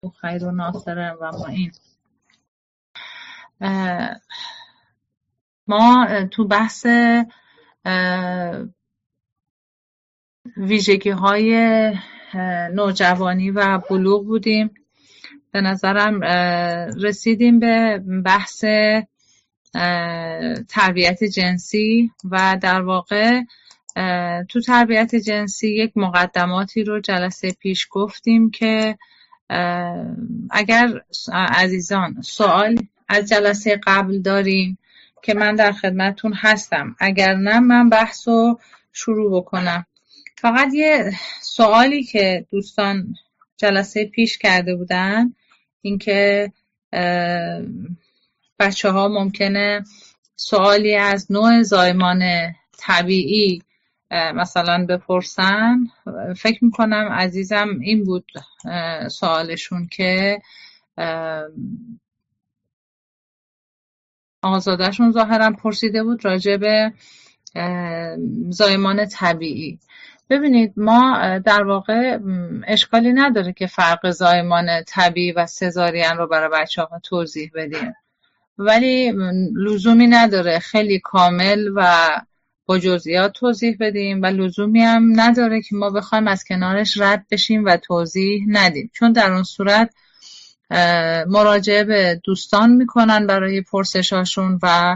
خیر و ناصر و معین. ما تو بحث ویژگی های نوجوانی و بلوغ بودیم. به نظرم رسیدیم به بحث تربیت جنسی و در واقع تو تربیت جنسی یک مقدماتی رو جلسه پیش گفتیم که اگر عزیزان سوال از جلسه قبل دارین که من در خدمتون هستم، اگر نه من بحث رو شروع بکنم. فقط یه سوالی که دوستان جلسه پیش کرده بودن این که بچه ها ممکنه سوالی از نوع زایمان طبیعی مثلا بپرسن. فکر میکنم عزیزم این بود سوالشون که آزادشون ظاهرا پرسیده بود راجع به زایمان طبیعی. ببینید ما در واقع اشکالی نداره که فرق زایمان طبیعی و سزارین رو برای بچه ها توضیح بدیم، ولی لزومی نداره خیلی کامل و با جزئیات توضیح بدیم و لزومی هم نداره که ما بخوایم از کنارش رد بشیم و توضیح ندیم، چون در اون صورت مراجعه به دوستان میکنن برای پرسشاشون و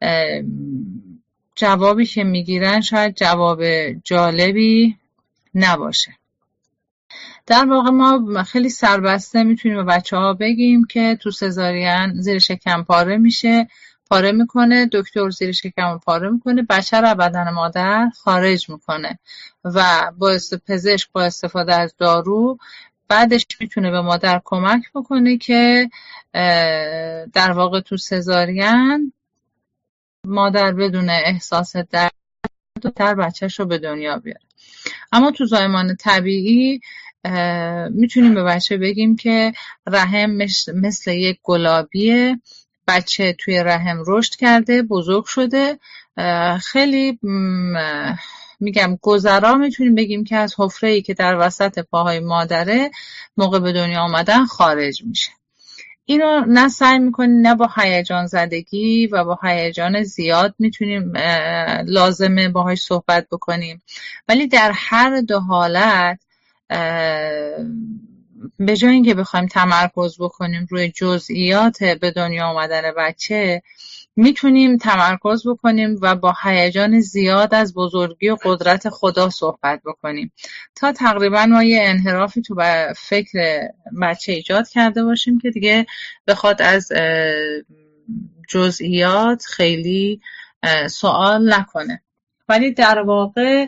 جوابی که میگیرن شاید جواب جالبی نباشه. در واقع ما خیلی سربسته میتونیم به بچه ها بگیم که تو سزارین زیر شکم پاره میکنه، دکتر زیر شکم پاره میکنه، بچه رو بدن مادر خارج میکنه و پزشک با استفاده از دارو بعدش میتونه به مادر کمک بکنه که در واقع تو سزارین مادر بدون احساس درد در بچهش رو به دنیا بیاره. اما تو زایمان طبیعی میتونیم به بچه بگیم که رحم مثل یک گلابیه، بچه توی رحم رشد کرده، بزرگ شده، خیلی میگم گذرا میتونیم بگیم که از حفره‌ای که در وسط پاهای مادره موقع به دنیا آمدن خارج میشه. اینو نه سعی میکنیم نه با هیجان زدگی و با هیجان زیاد میتونیم لازمه باهاش صحبت بکنیم، ولی در هر دو حالت به جای اینکه بخوایم تمرکز بکنیم روی جزئیات به دنیا آمدن بچه، میتونیم تمرکز بکنیم و با هیجان زیاد از بزرگی و قدرت خدا صحبت بکنیم تا تقریبا ما یه انحرافی تو فکر بچه ایجاد کرده باشیم که دیگه بخواد از جزئیات خیلی سوال نکنه. ولی در واقع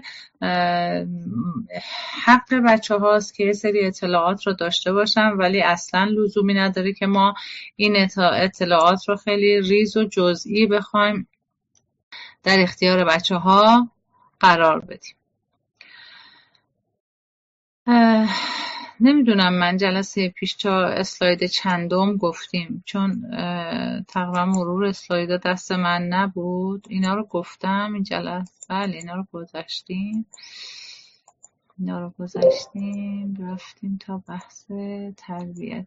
حق بچه هاست که یه سری اطلاعات رو داشته باشن، ولی اصلا لزومی نداره که ما این اطلاعات رو خیلی ریز و جزئی بخوایم در اختیار بچه ها قرار بدیم. نمیدونم من جلسه پیش تا اسلاید چندم گفتیم، چون تقریبا مرور اسلایدا دست من نبود. اینا رو گفتم این جلسه؟ بله اینا رو گذاشتیم رفتیم تا بحث تربیت.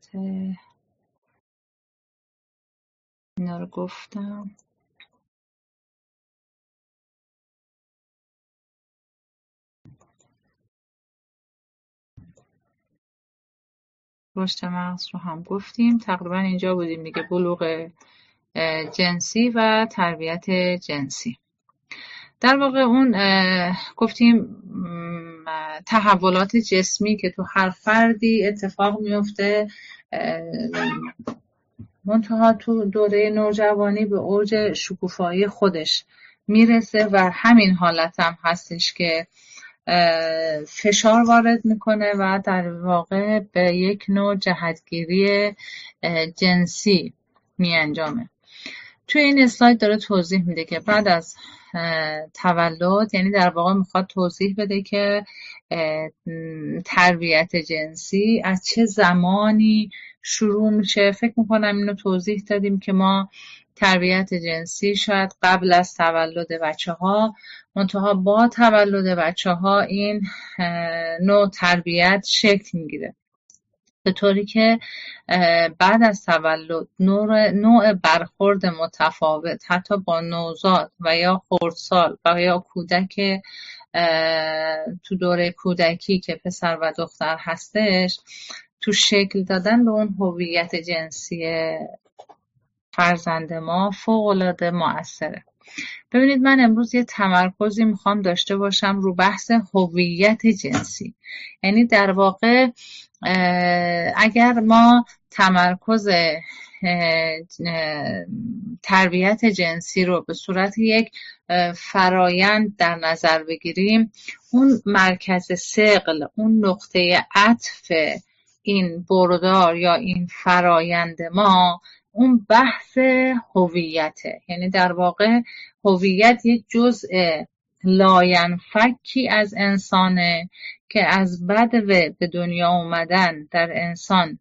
اینا رو گفتم. رشد مغز رو هم گفتیم. تقریبا اینجا بودیم دیگه، بلوغ جنسی و تربیت جنسی. در واقع اون گفتیم تحولات جسمی که تو هر فردی اتفاق میفته، منتها تو دوره نوجوانی به اوج شکوفایی خودش میرسه و همین حالت هم هستش که فشار وارد میکنه و در واقع به یک نوع جهتگیری جنسی میانجامه. توی این اسلاید داره توضیح میده که بعد از تولد، یعنی در واقع میخواد توضیح بده که تربیت جنسی از چه زمانی شروع میشه. فکر میکنم اینو توضیح دادیم که ما تربیت جنسی شاید قبل از تولد بچه ها، منتها با تولد بچه ها این نوع تربیت شکل میگیره. به طوری که بعد از تولد نوع برخورد متفاوت حتی با نوزاد و یا خردسال و یا کودک تو دوره کودکی که پسر و دختر هستش، تو شکل دادن به اون هویت جنسی فرزند ما فوق‌العاده مؤثره. ببینید من امروز یه تمرکزی میخوام داشته باشم رو بحث هویت جنسی. یعنی در واقع اگر ما تمرکز تربیت جنسی رو به صورت یک فرایند در نظر بگیریم، اون مرکز ثقل، اون نقطه عطف این بردار یا این فرایند ما، اون بحث هویته. یعنی در واقع هویت یک جزء لاینفکی از انسانه که از بدو به دنیا اومدن در انسان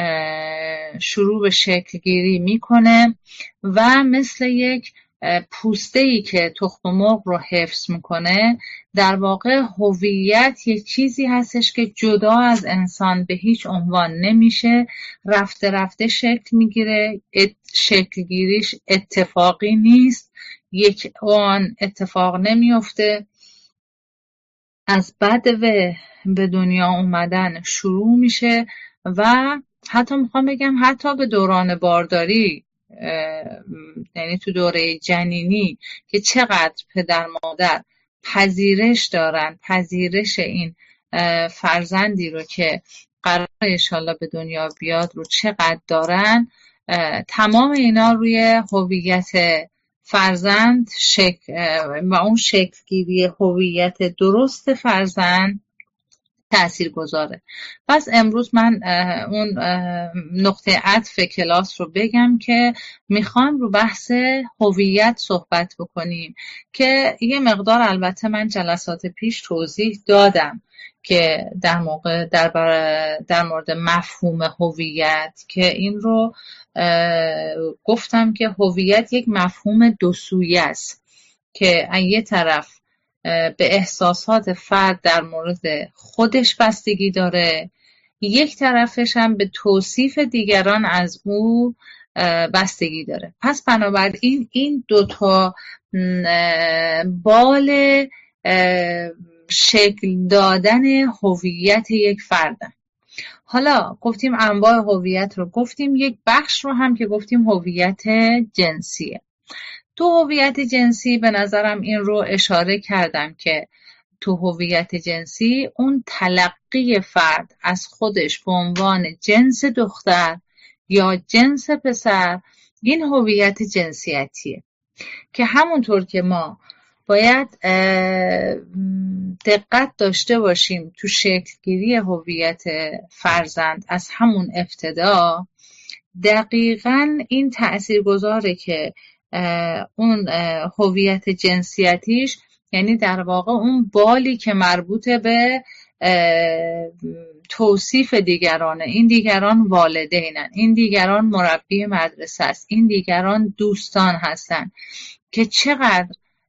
شروع به شکل گیری میکنه و مثل یک پوسته‌ای که تخم مرغ رو حفظ میکنه، در واقع هویت یک چیزی هستش که جدا از انسان به هیچ عنوان نمیشه، رفته رفته شکل میگیره. شکل گیریش اتفاقی نیست، یک آن اتفاق نمیفته، از بدو به دنیا اومدن شروع میشه و حتی میخوام بگم حتی به دوران بارداری، یعنی تو دوره جنینی که چقدر پدر مادر پذیرش دارن، پذیرش این فرزندی رو که قرار انشالله به دنیا بیاد رو چقدر دارن، تمام اینا روی هویت فرزند و اون شکلگیری هویت درست فرزند تأثیر گذاره. پس امروز من اون نقطه عطف کلاس رو بگم که میخوام رو بحث هویت صحبت بکنیم که یه مقدار البته من جلسات پیش توضیح دادم که در مورد مفهوم هویت، که این رو گفتم که هویت یک مفهوم دو سویه است که یه طرف به احساسات فرد در مورد خودش بستگی داره، یک طرفش هم به توصیف دیگران از او بستگی داره. پس بنابراین این دوتا بال شکل دادن هویت یک فرد. حالا گفتیم انواع هویت رو گفتیم، یک بخش رو هم که گفتیم هویت جنسیه. تو هویت جنسی به نظرم این رو اشاره کردم که تو هویت جنسی اون تلقی فرد از خودش به عنوان جنس دختر یا جنس پسر، این هویت جنسیتیه که همونطور که ما باید دقت داشته باشیم تو شکلگیری هویت فرزند از همون ابتدا، دقیقاً این تأثیرگذاره که اون هویت جنسیتیش، یعنی در واقع اون بالی که مربوط به توصیف دیگرانه، این دیگران والدینن، این دیگران مربی مدرسه است، این دیگران دوستان هستن، که چقدر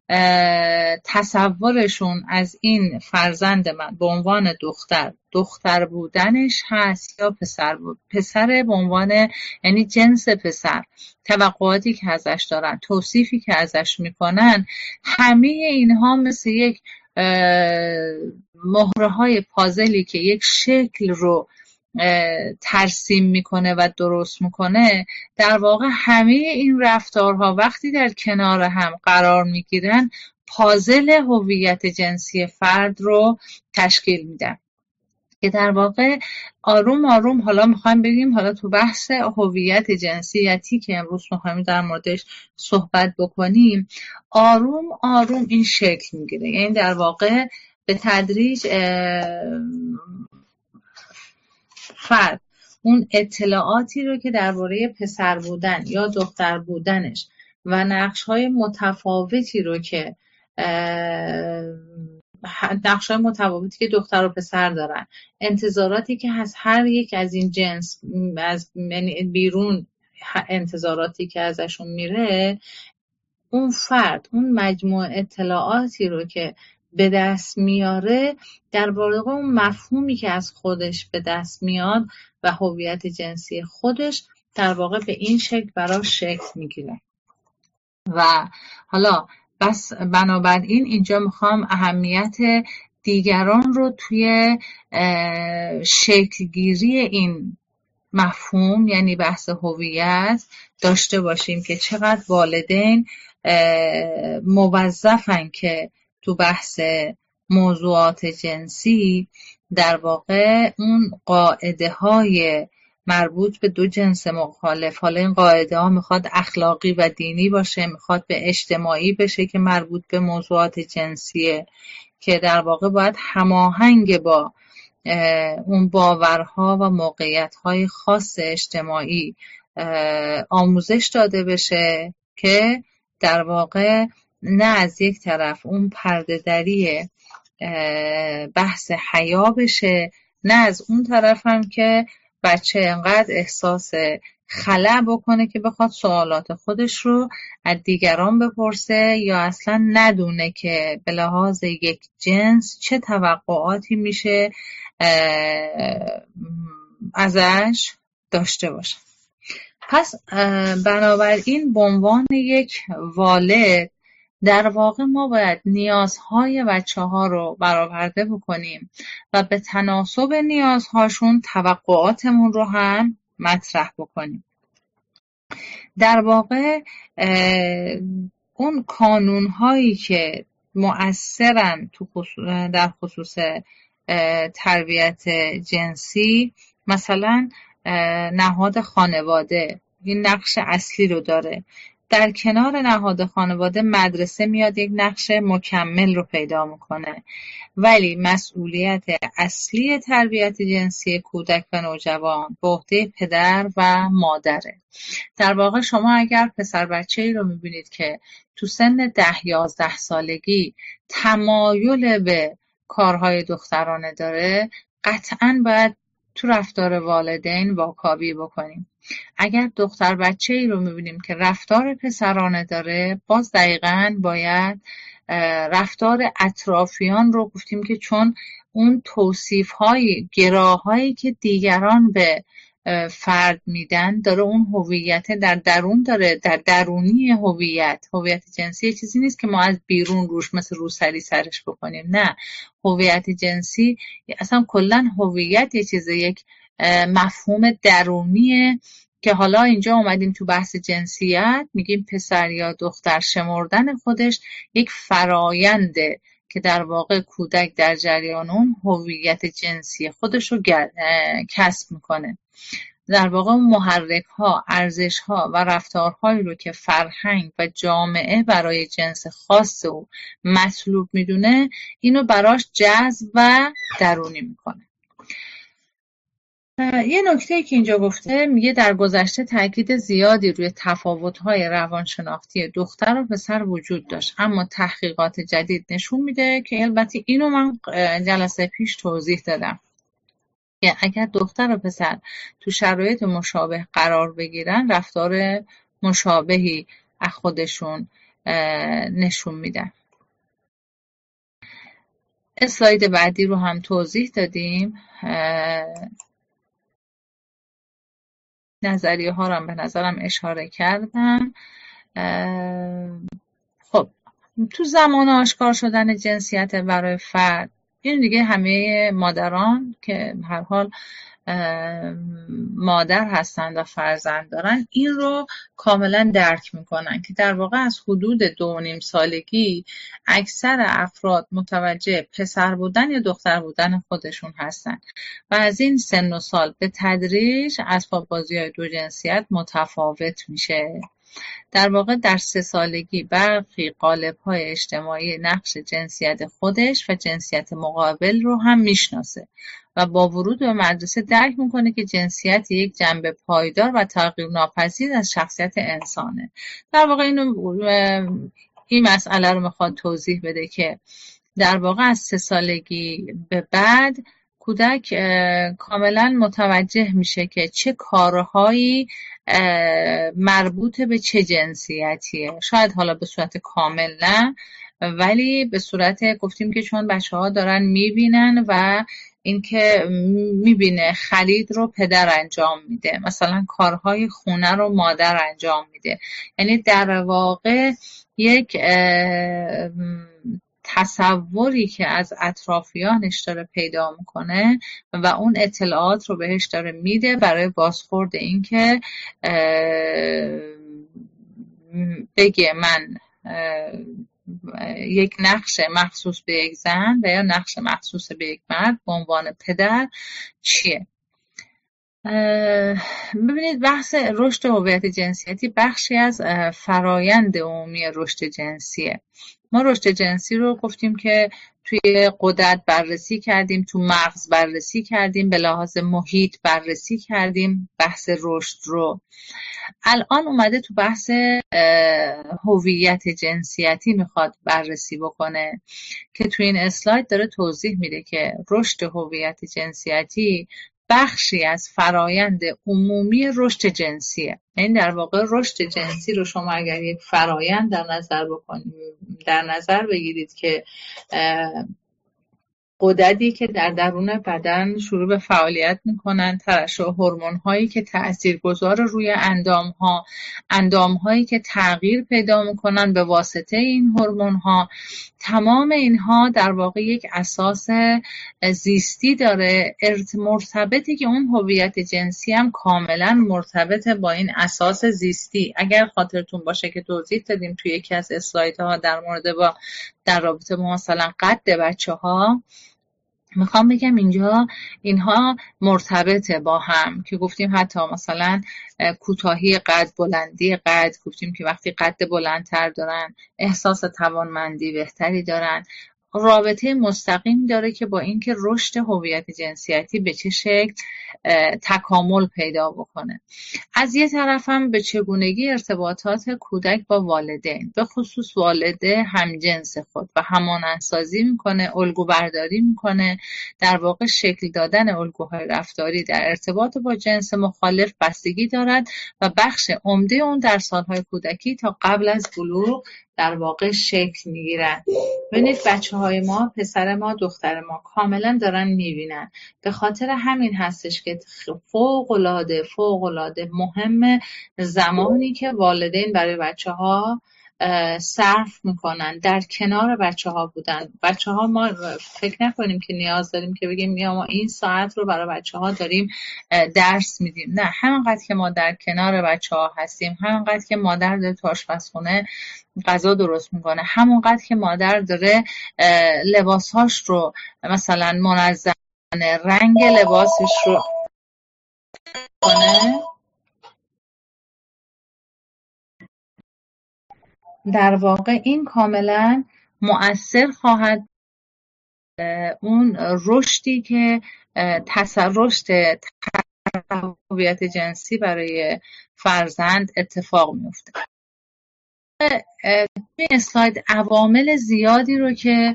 تصورشون از این فرزند من به عنوان دختر بودنش هست یا پسر به عنوان، یعنی جنس پسر، توقعاتی که ازش دارن، توصیفی که ازش میکنن، همه اینها مثل یک مهره‌های پازلی که یک شکل رو ترسیم میکنه و درست میکنه، در واقع همه این رفتارها وقتی در کنار هم قرار میگیرن پازل هویت جنسی فرد رو تشکیل میدن، که در واقع آروم آروم حالا میخوایم بگیم، حالا تو بحث هویت جنسیتی که امروز میخوایم در موردش صحبت بکنیم، آروم آروم این شکل میگیره. یعنی در واقع به تدریج فرد اون اطلاعاتی رو که درباره پسر بودن یا دختر بودنش و نقش‌های متفاوتی رو که دختر و پسر دارن، انتظاراتی که از هر یک از این جنس از بیرون، انتظاراتی که ازشون میره، اون فرد اون مجموع اطلاعاتی رو که به دست میاره، در واقع اون مفهومی که از خودش به دست میاد و هویت جنسی خودش در واقع به این شکل براش شکل میگیره. و حالا بس بنابراین اینجا میخوام اهمیت دیگران رو توی شکلگیری این مفهوم، یعنی بحث هویت، داشته باشیم که چقدر والدین موظفن که تو بحث موضوعات جنسی در واقع اون قاعده های مربوط به دو جنس مخالف، حالا این قاعده ها میخواد اخلاقی و دینی باشه، میخواد به اجتماعی بشه که مربوط به موضوعات جنسیه، که در واقع باید هماهنگ با اون باورها و موقعیت‌های خاص اجتماعی آموزش داده بشه که در واقع نه از یک طرف اون پرده‌دری بحث حیا بشه، نه از اون طرف هم که بچه انقدر احساس خلأ بکنه که بخواد سوالات خودش رو از دیگران بپرسه یا اصلا ندونه که به لحاظ یک جنس چه توقعاتی میشه ازش داشته باشه. پس بنابراین به عنوان یک والد در واقع ما باید نیازهای بچه‌ها رو برآورده بکنیم و به تناسب نیازهاشون توقعاتمون رو هم مطرح بکنیم. در واقع اون قانون‌هایی که مؤثرن در خصوص تربیت جنسی، مثلا نهاد خانواده این نقش اصلی رو داره. در کنار نهاد خانواده مدرسه میاد یک نقش مکمل رو پیدا میکنه، ولی مسئولیت اصلی تربیت جنسی کودک و نوجوان به عهده پدر و مادره. در واقع شما اگر پسر بچه‌ای رو میبینید که تو سن 10-11 سالگی تمایل به کارهای دخترانه داره، قطعاً باید تو رفتار والدین واکاوی بکنیم. اگر دختر بچه‌ای رو می‌بینیم که رفتار پسرانه داره، باز دقیقاً باید رفتار اطرافیان رو گفتیم که چون اون توصیف‌های گراهایی که دیگران به فرد میدن داره، اون هویت در درون داره، در درونی هویت جنسی چیزی نیست که ما از بیرون روش مثل روسری سرش بکنیم. نه، هویت جنسی اصلا کلا هویت یه چیزه، یک مفهوم درونیه که حالا اینجا اومدیم تو بحث جنسیت میگیم پسر یا دختر شمردن خودش یک فراینده که در واقع کودک در جریان اون هویت جنسی خودش رو کسب میکنه. در واقع محرک‌ها، ارزش‌ها و رفتارهایی رو که فرهنگ و جامعه برای جنس خاص او مطلوب میدونه، اینو براش جذب و درونی میکنه. یه نکته که اینجا گفته، میگه در گذشته تاکید زیادی روی تفاوت‌های روانشناختی دختر و پسر وجود داشت، اما تحقیقات جدید نشون میده که البته اینو من جلسه پیش توضیح دادم که اگر دختر و پسر تو شرایط مشابه قرار بگیرن، رفتار مشابهی از خودشون نشون میدن. اسلاید بعدی رو هم توضیح دادیم. نظریه ها رو هم به نظرم اشاره کردم. خب تو زمان آشکار شدن جنسیت برای فرد، این دیگه همه مادران که هر حال مادر هستند و فرزند دارن این رو کاملا درک میکنن که در واقع از حدود 2.5 سالگی اکثر افراد متوجه پسر بودن یا دختر بودن خودشون هستن و از این سن و سال به تدریج اسباب‌بازی‌های دو جنسیت متفاوت میشه. در واقع در 3 سالگی برخی قالب‌های اجتماعی نقش جنسیت خودش و جنسیت مقابل رو هم میشناسه و با ورود به مدرسه درک میکنه که جنسیت یک جنبه پایدار و تغییر ناپذیر از شخصیت انسانه. در واقع این مسئله رو میخواد توضیح بده که در واقع از 3 سالگی به بعد کودک کاملا متوجه میشه که چه کارهایی مربوط به چه جنسیتیه. شاید حالا به صورت کامل نه، ولی به صورت گفتیم که چون بچه‌ها دارن میبینن و اینکه میبینه خرید رو پدر انجام میده، مثلا کارهای خونه رو مادر انجام میده، یعنی در واقع یک تصوری که از اطرافیانش داره پیدا میکنه و اون اطلاعات رو بهش داره میده برای بازخورد این که بگه من یک نقش مخصوص به یک زن و یا نقش مخصوص به یک مرد به عنوان پدر چیه. ببینید بحث رشد هویت جنسیتی بخشی از فرایند عمومی رشد جنسیه. ما رشد جنسی رو گفتیم که توی غدد بررسی کردیم، تو مغز بررسی کردیم، به لحاظ محیط بررسی کردیم بحث رشد رو. الان اومده تو بحث هویت جنسیتی میخواد بررسی بکنه که تو این اسلاید داره توضیح میده که رشد هویت جنسیتی بخشی از فرایند عمومی رشد جنسیه. این در واقع رشد جنسی رو شما اگر یک فرایند در نظر بگیرید که غددی که در درون بدن شروع به فعالیت میکنن، ترشح هورمون هایی که تاثیرگذار روی اندام هایی که تغییر پیدا میکنن به واسطه این هورمون ها، تمام اینها در واقع یک اساس زیستی داره مرتبطی که اون هویت جنسی هم کاملا مرتبط با این اساس زیستی. اگر خاطرتون باشه که توضیح دادیم توی یکی از اسلایدها در مورد با در رابطه با مثلا قد بچه ها، میخوام بگم اینجا اینها مرتبطه با هم که گفتیم حتی مثلا کوتاهی قد، بلندی قد، گفتیم که وقتی قد بلندتر دارن احساس توانمندی بهتری دارن، رابطه مستقیم داره که با اینکه رشد هویت جنسیتی به چه شکل تکامل پیدا بکنه. از یه طرف هم به چگونگی ارتباطات کودک با والدین، به خصوص والده همجنس خود و همانندسازی میکنه، الگو برداری میکنه، در واقع شکل دادن الگوهای رفتاری در ارتباط با جنس مخالف بستگی دارد و بخش عمده اون در سالهای کودکی تا قبل از بلوغ در واقع شکل میگیرن. ببینید بچه‌های ما، پسر ما، دختر ما کاملا دارن میبینن. به خاطر همین هستش که فوق‌العاده مهمه زمانی که والدین برای بچه‌ها صرف میکنن در کنار بچه‌ها بودن. بچه‌ها ما فکر نکنیم که نیاز داریم که بگیم ما این ساعت رو برای بچه‌ها داریم درس میدیم. نه، همانقدر که ما در کنار بچه‌ها هستیم، همانقدر که مادر داره تو آشپزخونه غذا درست میکنه، همونقدر که مادر داره لباسهاش رو مثلا منظم، رنگ لباسش رو کنه، در واقع این کاملا مؤثر خواهد اون رشدی که رشد هویت جنسی برای فرزند اتفاق میفته. این اسلاید عوامل زیادی رو که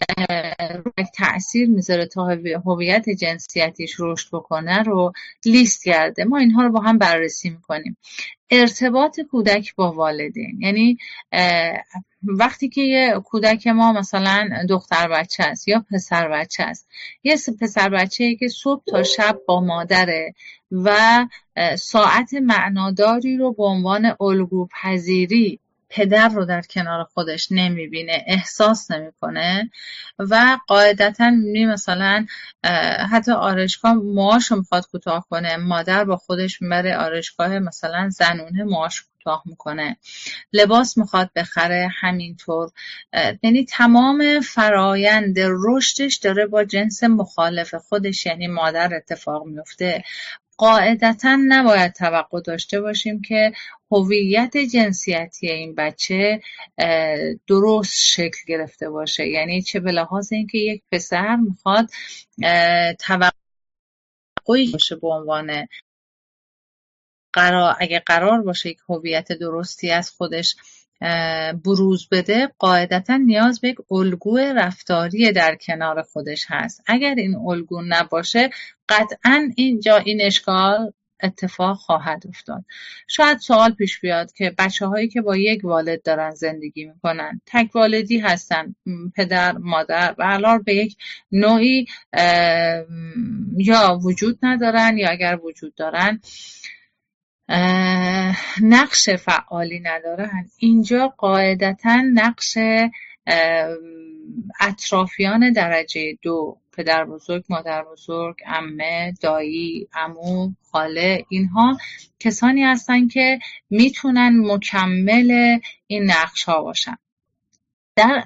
تأثیر میذاره تا هویت جنسیتیش رشد بکنه رو لیست کرده. ما اینها رو با هم بررسی میکنیم. ارتباط کودک با والدین، یعنی وقتی که یه کودک ما مثلا دختر بچه است یا پسر بچه است، یه پسر بچه‌ای که صبح تا شب با مادره و ساعت معناداری رو به عنوان الگو پذیری پدر رو در کنار خودش نمیبینه، احساس نمیکنه و قاعدتا میبینی مثلا حتی آرایشگاه موهاشو میخواد کوتاه کنه، مادر با خودش میبره آرایشگاه مثلا زنونه موهاشو کوتاه میکنه، لباس میخواد بخره همینطور. یعنی تمام فرایند رشدش داره با جنس مخالف خودش یعنی مادر اتفاق میفته. قاعدتا نباید توقع داشته باشیم که هویت جنسیتی این بچه درست شکل گرفته باشه، یعنی چه به لحاظ اینکه یک پسر میخواد توقعی باشه به عنوان اگه قرار باشه یک هویت درستی از خودش بروز بده، قاعدتا نیاز به یک الگو رفتاری در کنار خودش هست. اگر این الگو نباشه قطعا اینجا این اشکال اتفاق خواهد افتاد. شاید سوال پیش بیاد که بچه هایی که با یک والد دارن زندگی میکنن، تک والدی هستن، پدر مادر و علاوه به یک نوعی یا وجود ندارن یا اگر وجود دارن نقش فعالی ندارن، اینجا قاعدتا نقش اطرافیان درجه 2، پدر بزرگ، مادر بزرگ، عمه، دایی، عمو، خاله، اینها کسانی هستن که میتونن مکمل این نقش ها باشن. در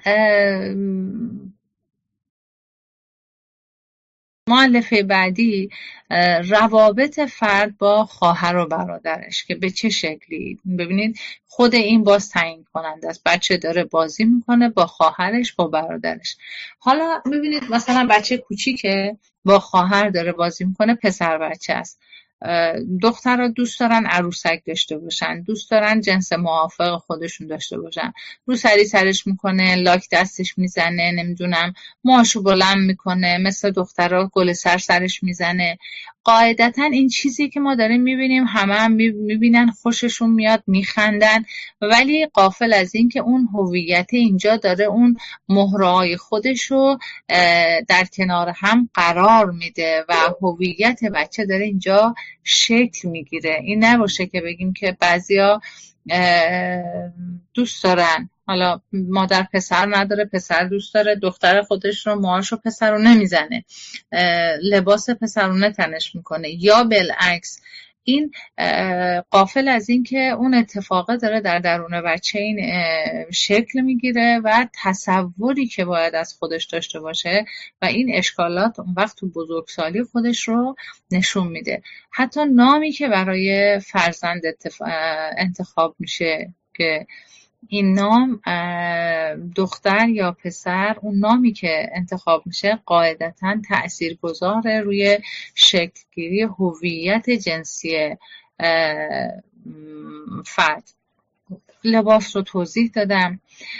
مؤلفه بعدی روابط فرد با خواهر و برادرش که به چه شکلی، ببینید خود این باز تعیین کننده است. بچه داره بازی میکنه با خواهرش، با برادرش. حالا ببینید مثلا بچه کوچیکه با خواهر داره بازی میکنه، پسر بچه است. دخترها دوست دارن عروسک داشته باشن، دوست دارن جنس موافق خودشون داشته باشن. رو سرش میکنه، لاک دستش میزنه، نمیدونم موهاشو بلند میکنه، مثل دخترها گل سرش میزنه. قاعدتا این چیزی که ما داریم میبینیم، همه میبینن، خوششون میاد، میخندن، ولی غافل از این که اون هویت اینجا داره اون مهرهای خودشو در کنار هم قرار میده و هویت بچه داره اینجا شکل میگیره. این نباشه که بگیم که بعضیا دوست دارن، حالا مادر پسر نداره، پسر دوست داره دختر خودش رو موهاشو پسرونه میزنه، لباس پسرونه تنش میکنه، یا بالعکس. این غافل از این که اون اتفاقه داره در درون بچه این شکل میگیره و تصوری که باید از خودش داشته باشه و این اشکالات اون وقت تو بزرگسالی خودش رو نشون میده. حتی نامی که برای فرزند انتخاب میشه که این نام دختر یا پسر، اون نامی که انتخاب میشه قاعدتاً تأثیرگذاره روی شکلگیری هویت جنسی فرد. لباس رو توضیح دادم.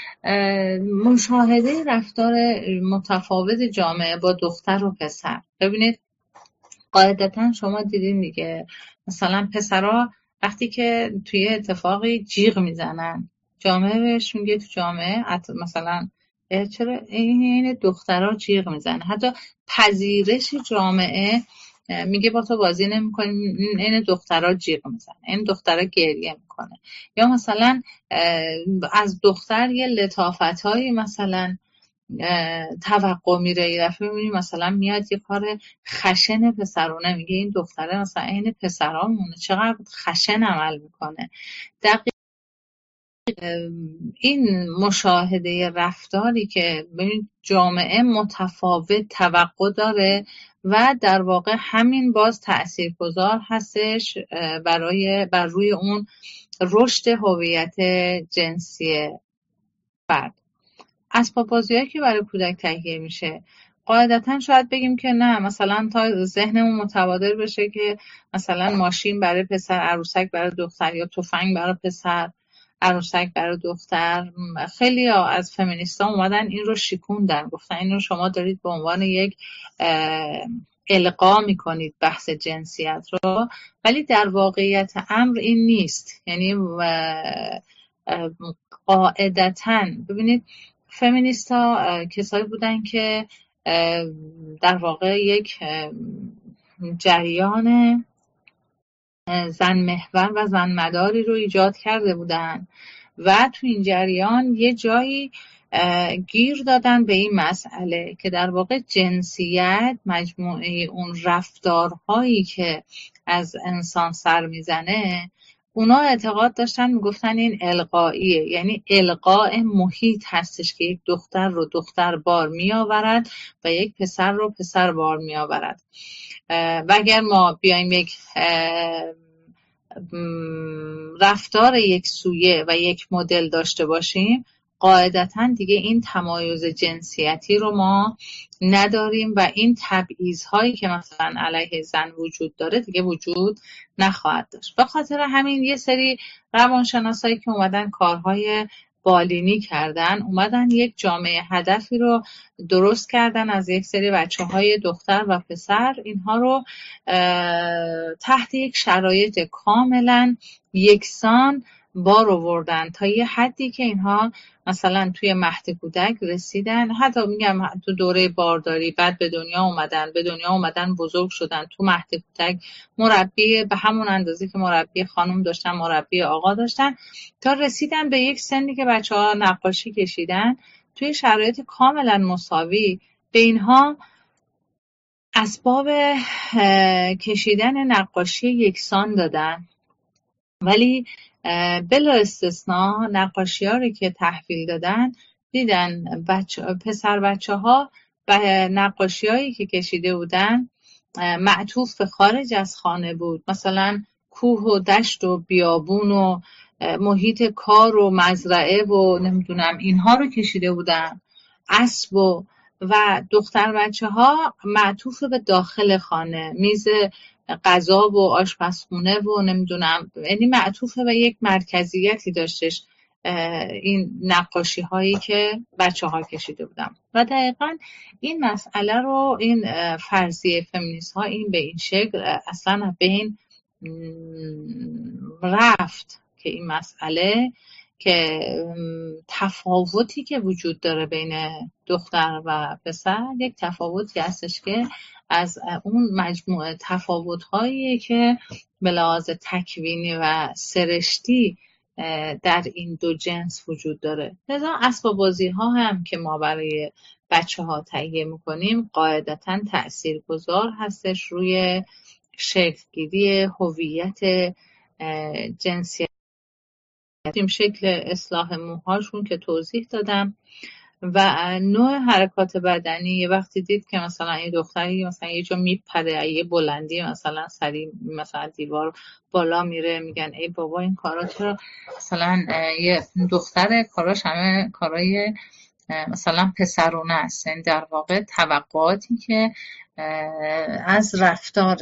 مشاهده رفتار متفاوت جامعه با دختر و پسر. ببینید قاعدتاً شما دیدین دیگه، مثلا پسرها وقتی که توی اتفاقی جیغ میزنن، جامعه بهش میگه، تو جامعه مثلا چرا این دخترها جیغ میزنه، حتی پذیرش جامعه میگه با تو بازی نمی‌کنیم، این دخترها جیغ میزنه، این دخترها گریه میکنه. یا مثلا از دختر یه لطافتایی مثلا توقع میره، یه دفعه میبینی مثلا میاد یه کار خشن پسرونه، میگه این دختره مثلا این پسرامونه چقدر خشن عمل میکنه. دقیقا این مشاهده رفتاری که ببینید جامعه متفاوت توقع داره و در واقع همین باز تأثیرگذار هستش بر روی اون رشد هویت جنسی فرد. اسباب بازی‌هایی که برای کودک تهیه میشه، قاعدتا شاید بگیم که نه، مثلا تا ذهنمون متبادر بشه که مثلا ماشین برای پسر، عروسک برای دختر، یا تفنگ برای پسر، عروسک برای دختر. خیلی از فمینیستا اومدن این رو شکوندن، گفتن این رو شما دارید به عنوان یک القا میکنید بحث جنسیت رو، ولی در واقعیت امر این نیست. یعنی قاعدتاً ببینید فمینیستا کسایی بودن که در واقع یک جریان زن محور و زن مداری رو ایجاد کرده بودن و تو این جریان یه جایی گیر دادن به این مسئله که در واقع جنسیت مجموعه اون رفتارهایی که از انسان سر میزنه، اونا اعتقاد داشتن، میگفتن این القاییه، یعنی القاء محیط هستش که یک دختر رو دختر بار میآورد و یک پسر رو پسر بار میآورد. و اگر ما بیایم یک رفتار یک سویه و یک مدل داشته باشیم، قاعدتاً دیگه این تمایز جنسیتی رو ما نداریم و این تبعیض‌هایی که مثلا علیه زن وجود داره دیگه وجود نخواهد داشت. به خاطر همین یه سری روانشناسایی که اومدن کارهای بالینی کردن، اومدن یک جامعه هدفی رو درست کردن از یک سری بچه‌های دختر و پسر. اینها رو تحت یک شرایط کاملا یکسان بار آوردن تا یه حدی که اینها مثلا توی مهد کودک رسیدن، حتی میگم تو دوره بارداری، بعد به دنیا اومدن بزرگ شدن تو مهد کودک، مربی به همون اندازه که مربی خانم داشتن مربی آقا داشتن، تا رسیدن به یک سنی که بچه‌ها نقاشی کشیدن توی شرایط کاملا مساوی. به اینها اسباب کشیدن نقاشی یکسان دادن، ولی بلا استثناء نقاشی‌هایی که تحویل دادن دیدن پسر بچه ها نقاشی‌هایی که کشیده بودن معطوف به خارج از خانه بود، مثلا کوه و دشت و بیابون و محیط کار و مزرعه و نمیدونم اینها رو کشیده بودن، اسب و دختر بچه ها معطوف به داخل خانه، میز غذا و آشپزخونه و نمیدونم، یعنی معطوف به یک مرکزیتی داشتش این نقاشی هایی که بچه ها کشیده بودن. و دقیقا این مسئله رو این فرضیه فمینیست ها این به این شکل اصلا به این رفت که این مسئله که تفاوتی که وجود داره بین دختر و پسر یک تفاوتی هستش که از اون مجموعه تفاوت‌هایی که به لحاظ تکوینی و سرشتی در این دو جنس وجود داره. لذا اسباب بازی‌ها هم که ما برای بچه‌ها تهیه می‌کنیم قاعدتاً تأثیرگذار هستش روی شکل‌گیری هویت جنسیتی، شکل اصلاح موهاشون که توضیح دادم و نوع حرکات بدنی. یه وقتی دید که مثلا این دختری مثلا یه جا میپره، یه بلندی مثلا سری مثلا دیوار بالا میره، میگن ای بابا این کارا چرا، مثلا یه دختر کاراش همه کارای مثلا پسرونه است، یعنی در واقع توقعاتی که از رفتار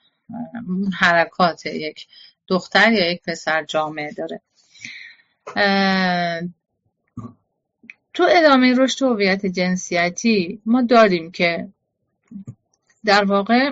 حرکات یک دختر یا یک پسر جامعه داره. تو ادامه رشد هویت جنسیتی ما داریم که در واقع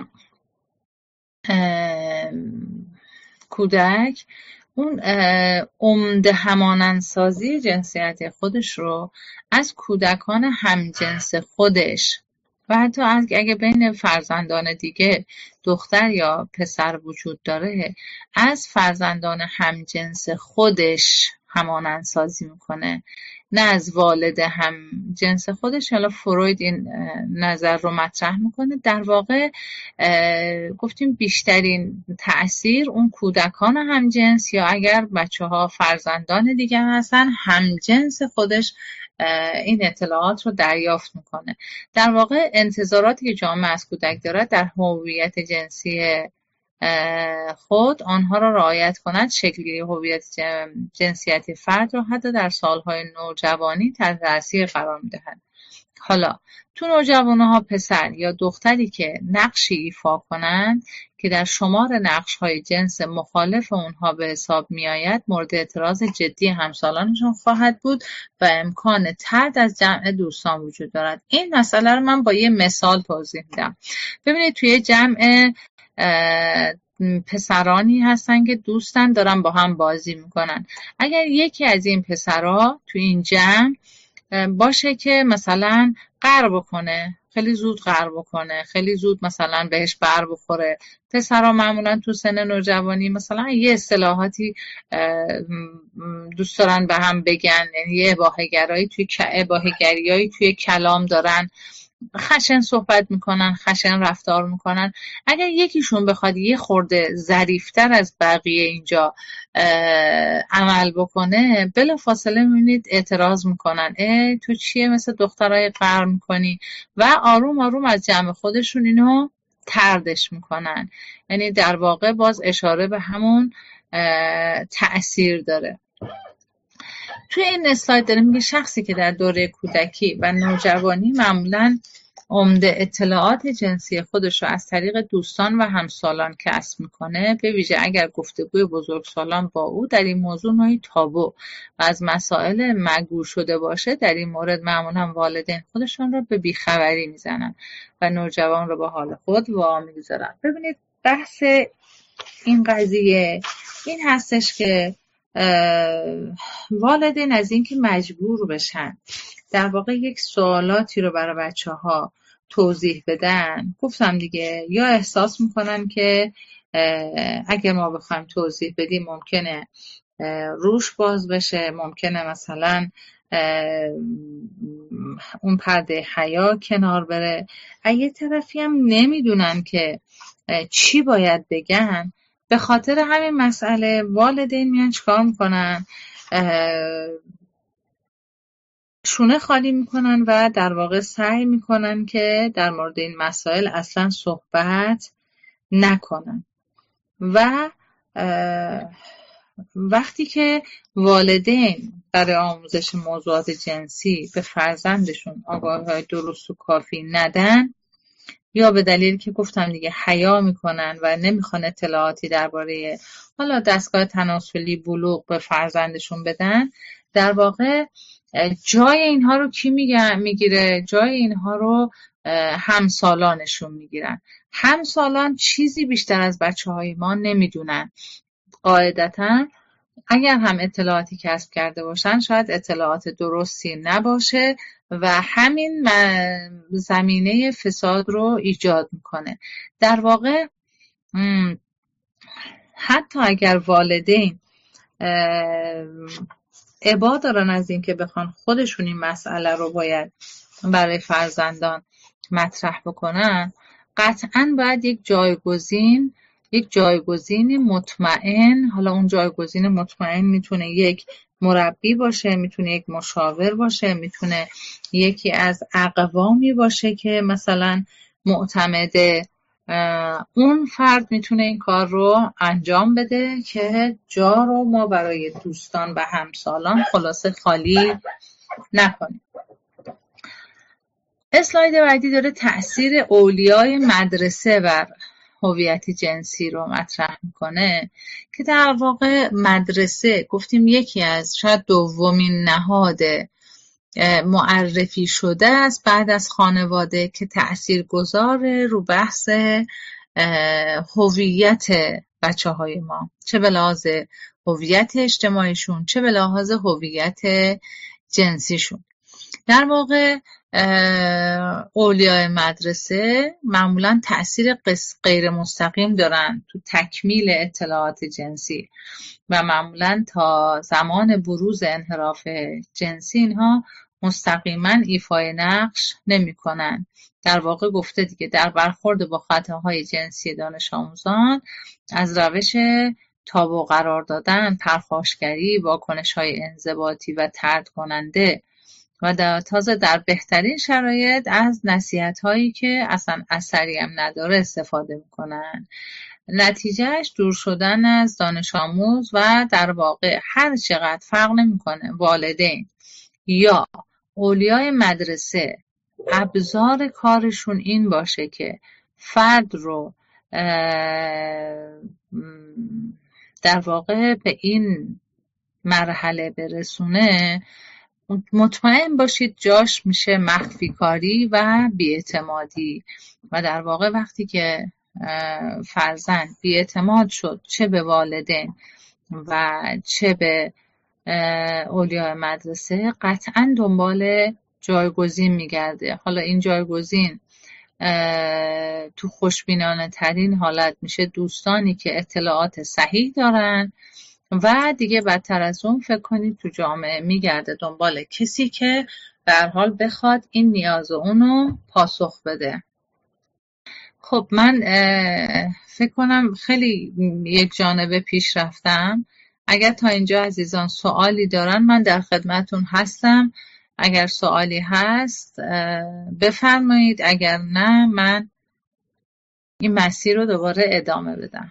کودک اون عمده همانندسازی جنسیتی خودش رو از کودکان همجنس خودش و حتی اگه بین فرزندان دیگه دختر یا پسر وجود داره از فرزندان همجنس خودش همانندسازی میکنه، نه از والد هم جنس خودش. حالا فروید این نظر رو مطرح میکنه. در واقع گفتیم بیشترین تأثیر اون کودکان هم جنس یا اگر بچه ها فرزندان دیگر هستن هم جنس خودش این اطلاعات رو دریافت میکنه. در واقع انتظاراتی که جامعه از کودک دارد در هویت جنسی خود آنها را رعایت کند، شکل‌گیری هویت جنسیتی فرد را حتی در سالهای نوجوانی تحت تاثیر قرار می‌دهد. حالا تو نوجوانها پسر یا دختری که نقشی ایفا کنند که در شمار نقش‌های جنس مخالف اونها به حساب می‌آید مورد اعتراض جدی همسالانشون خواهد بود و امکان طرد از جمع دوستان وجود دارد. این مسئله رو من با یه مثال توضیح میدم. ببینید توی جمع پسرانی هستن که دوستن دارن با هم بازی میکنن، اگر یکی از این پسرها تو این جمع باشه که مثلا قهر بکنه، خیلی زود قهر بکنه، خیلی زود مثلا بهش بر بخوره، پسرها معمولا تو سن نوجوانی مثلا یه اصطلاحاتی دوست دارن به هم بگن، یعنی یه اباحه‌گریایی توی کلام دارن، خشن صحبت میکنن، خشن رفتار میکنن. اگر یکیشون بخواد یه خورده ظریفتر از بقیه اینجا عمل بکنه بلا فاصله میبینید اعتراض میکنن، تو چیه مثل دخترای قهر میکنی، و آروم آروم از جمع خودشون اینو طردش میکنن. یعنی در واقع باز اشاره به همون تأثیر داره. توی این اسلاید داریم میگه شخصی که در دوره کودکی و نوجوانی معمولاً عمده اطلاعات جنسی خودش رو از طریق دوستان و همسالان کسب میکنه، به ویژه اگر گفتگوی بزرگسالان با او در این موضوع نوعی تابو و از مسائل مگو شده باشه، در این مورد معمولا والدین خودشان رو به بیخبری میزنن و نوجوان رو به حال خود وا میگذارن. ببینید بحث این قضیه این هستش که والدین از اینکه مجبور بشن در واقع یک سوالاتی رو برای بچه‌ها توضیح بدن، گفتم دیگه، یا احساس میکنن که اگر ما بخوایم توضیح بدیم ممکنه روش باز بشه، ممکنه مثلا اون پرده حیا کنار بره. یه طرفی هم نمیدونن که چی باید بگن. به خاطر همین مسئله والدین میان چیکار میکنن؟ شونه خالی میکنن و در واقع سعی میکنن که در مورد این مسائل اصلا صحبت نکنن. و وقتی که والدین برای آموزش موضوعات جنسی به فرزندشون آگاهی‌های درست و کافی ندن، یا به دلیل که گفتم دیگه حیا میکنن و نمیخوان اطلاعاتی درباره حالا دستگاه تناسلی بلوغ به فرزندشون بدن، در واقع جای اینها رو کی میگیره؟ جای اینها رو همسالانشون میگیرن. همسالان چیزی بیشتر از بچه‌های ما نمیدونن. قاعدتاً اگر هم اطلاعاتی کسب کرده باشن شاید اطلاعات درستی نباشه و همین زمینه فساد رو ایجاد میکنه. در واقع حتی اگر والدین ابا دارن از این که بخوان خودشون این مسئله رو باید برای فرزندان مطرح بکنن، قطعاً باید یک جایگزین مطمئن، حالا اون جایگزین مطمئن میتونه یک مربی باشه، میتونه یک مشاور باشه، میتونه یکی از اقوامی باشه که مثلا معتمده، اون فرد میتونه این کار رو انجام بده که جا رو ما برای دوستان و همسالان خلاصه خالی نکنیم. اسلاید بعدی داره تأثیر اولیای مدرسه بر هویت جنسی رو مطرح میکنه که در واقع مدرسه گفتیم یکی از شاید دومین نهاد معرفی شده است بعد از خانواده که تأثیر گذاره رو بحث هویت بچه های ما، چه به لحاظ هویت اجتماعیشون چه به لحاظ هویت جنسیشون. در واقع اولیای مدرسه معمولا تأثیر غیر مستقیم دارن تو تکمیل اطلاعات جنسی و معمولا تا زمان بروز انحراف جنسی اینها مستقیما ایفای نقش نمی کنن. در واقع گفته دیگه در برخورد با خطاهای جنسی دانش آموزان از روش تابو قرار دادن، پرخاشگری، واکنش‌های انضباطی و طرد کننده و تازه در بهترین شرایط از نصیحت‌هایی که اصلا اثری هم نداره استفاده میکنن. نتیجهش دور شدن از دانش آموز و در واقع هر چقدر فرق نمیکنه والدین یا اولیای مدرسه ابزار کارشون این باشه که فرد رو در واقع به این مرحله برسونه، مطمئن باشید جاش میشه مخفی کاری و بی‌اعتمادی. و در واقع وقتی که فرزند بی‌اعتماد شد چه به والدین و چه به اولیای مدرسه، قطعا دنبال جایگزین میگرده. حالا این جایگزین تو خوشبینانه ترین حالت میشه دوستانی که اطلاعات صحیح دارن و دیگه بدتر از اون فکر کنید تو جامعه میگرده دنبال کسی که به هر حال بخواد این نیاز اونو پاسخ بده. خب من فکر کنم خیلی یک جانبه پیش رفتم. اگر تا اینجا عزیزان سوالی دارن من در خدمتون هستم. اگر سوالی هست بفرمایید، اگر نه من این مسیر رو دوباره ادامه بدم.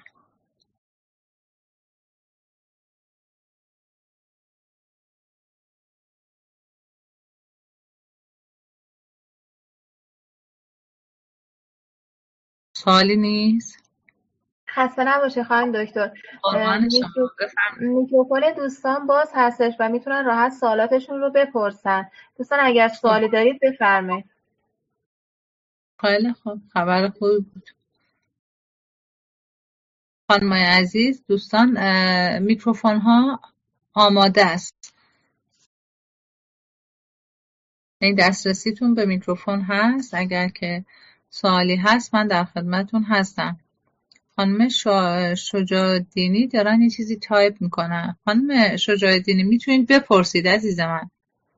سوالی نیست؟ خسته نباشه خانم دکتر. قربان شما، بفرمایید. میکروفون دوستان باز هستش و میتونن راحت سوالاتشون رو بپرسن. دوستان اگر خب سوالی دارید بفرمایید. خیلی خوب، خبر خوبی بود. خانمای عزیز، دوستان میکروفون ها آماده است. این دسترسیتون به میکروفون هست. اگر که سوالی هست من در خدمتون هستم. خانم شجاع‌الدینی دارن یه چیزی تایپ میکنن. خانم شجاع‌الدینی میتونید بپرسید عزیز من.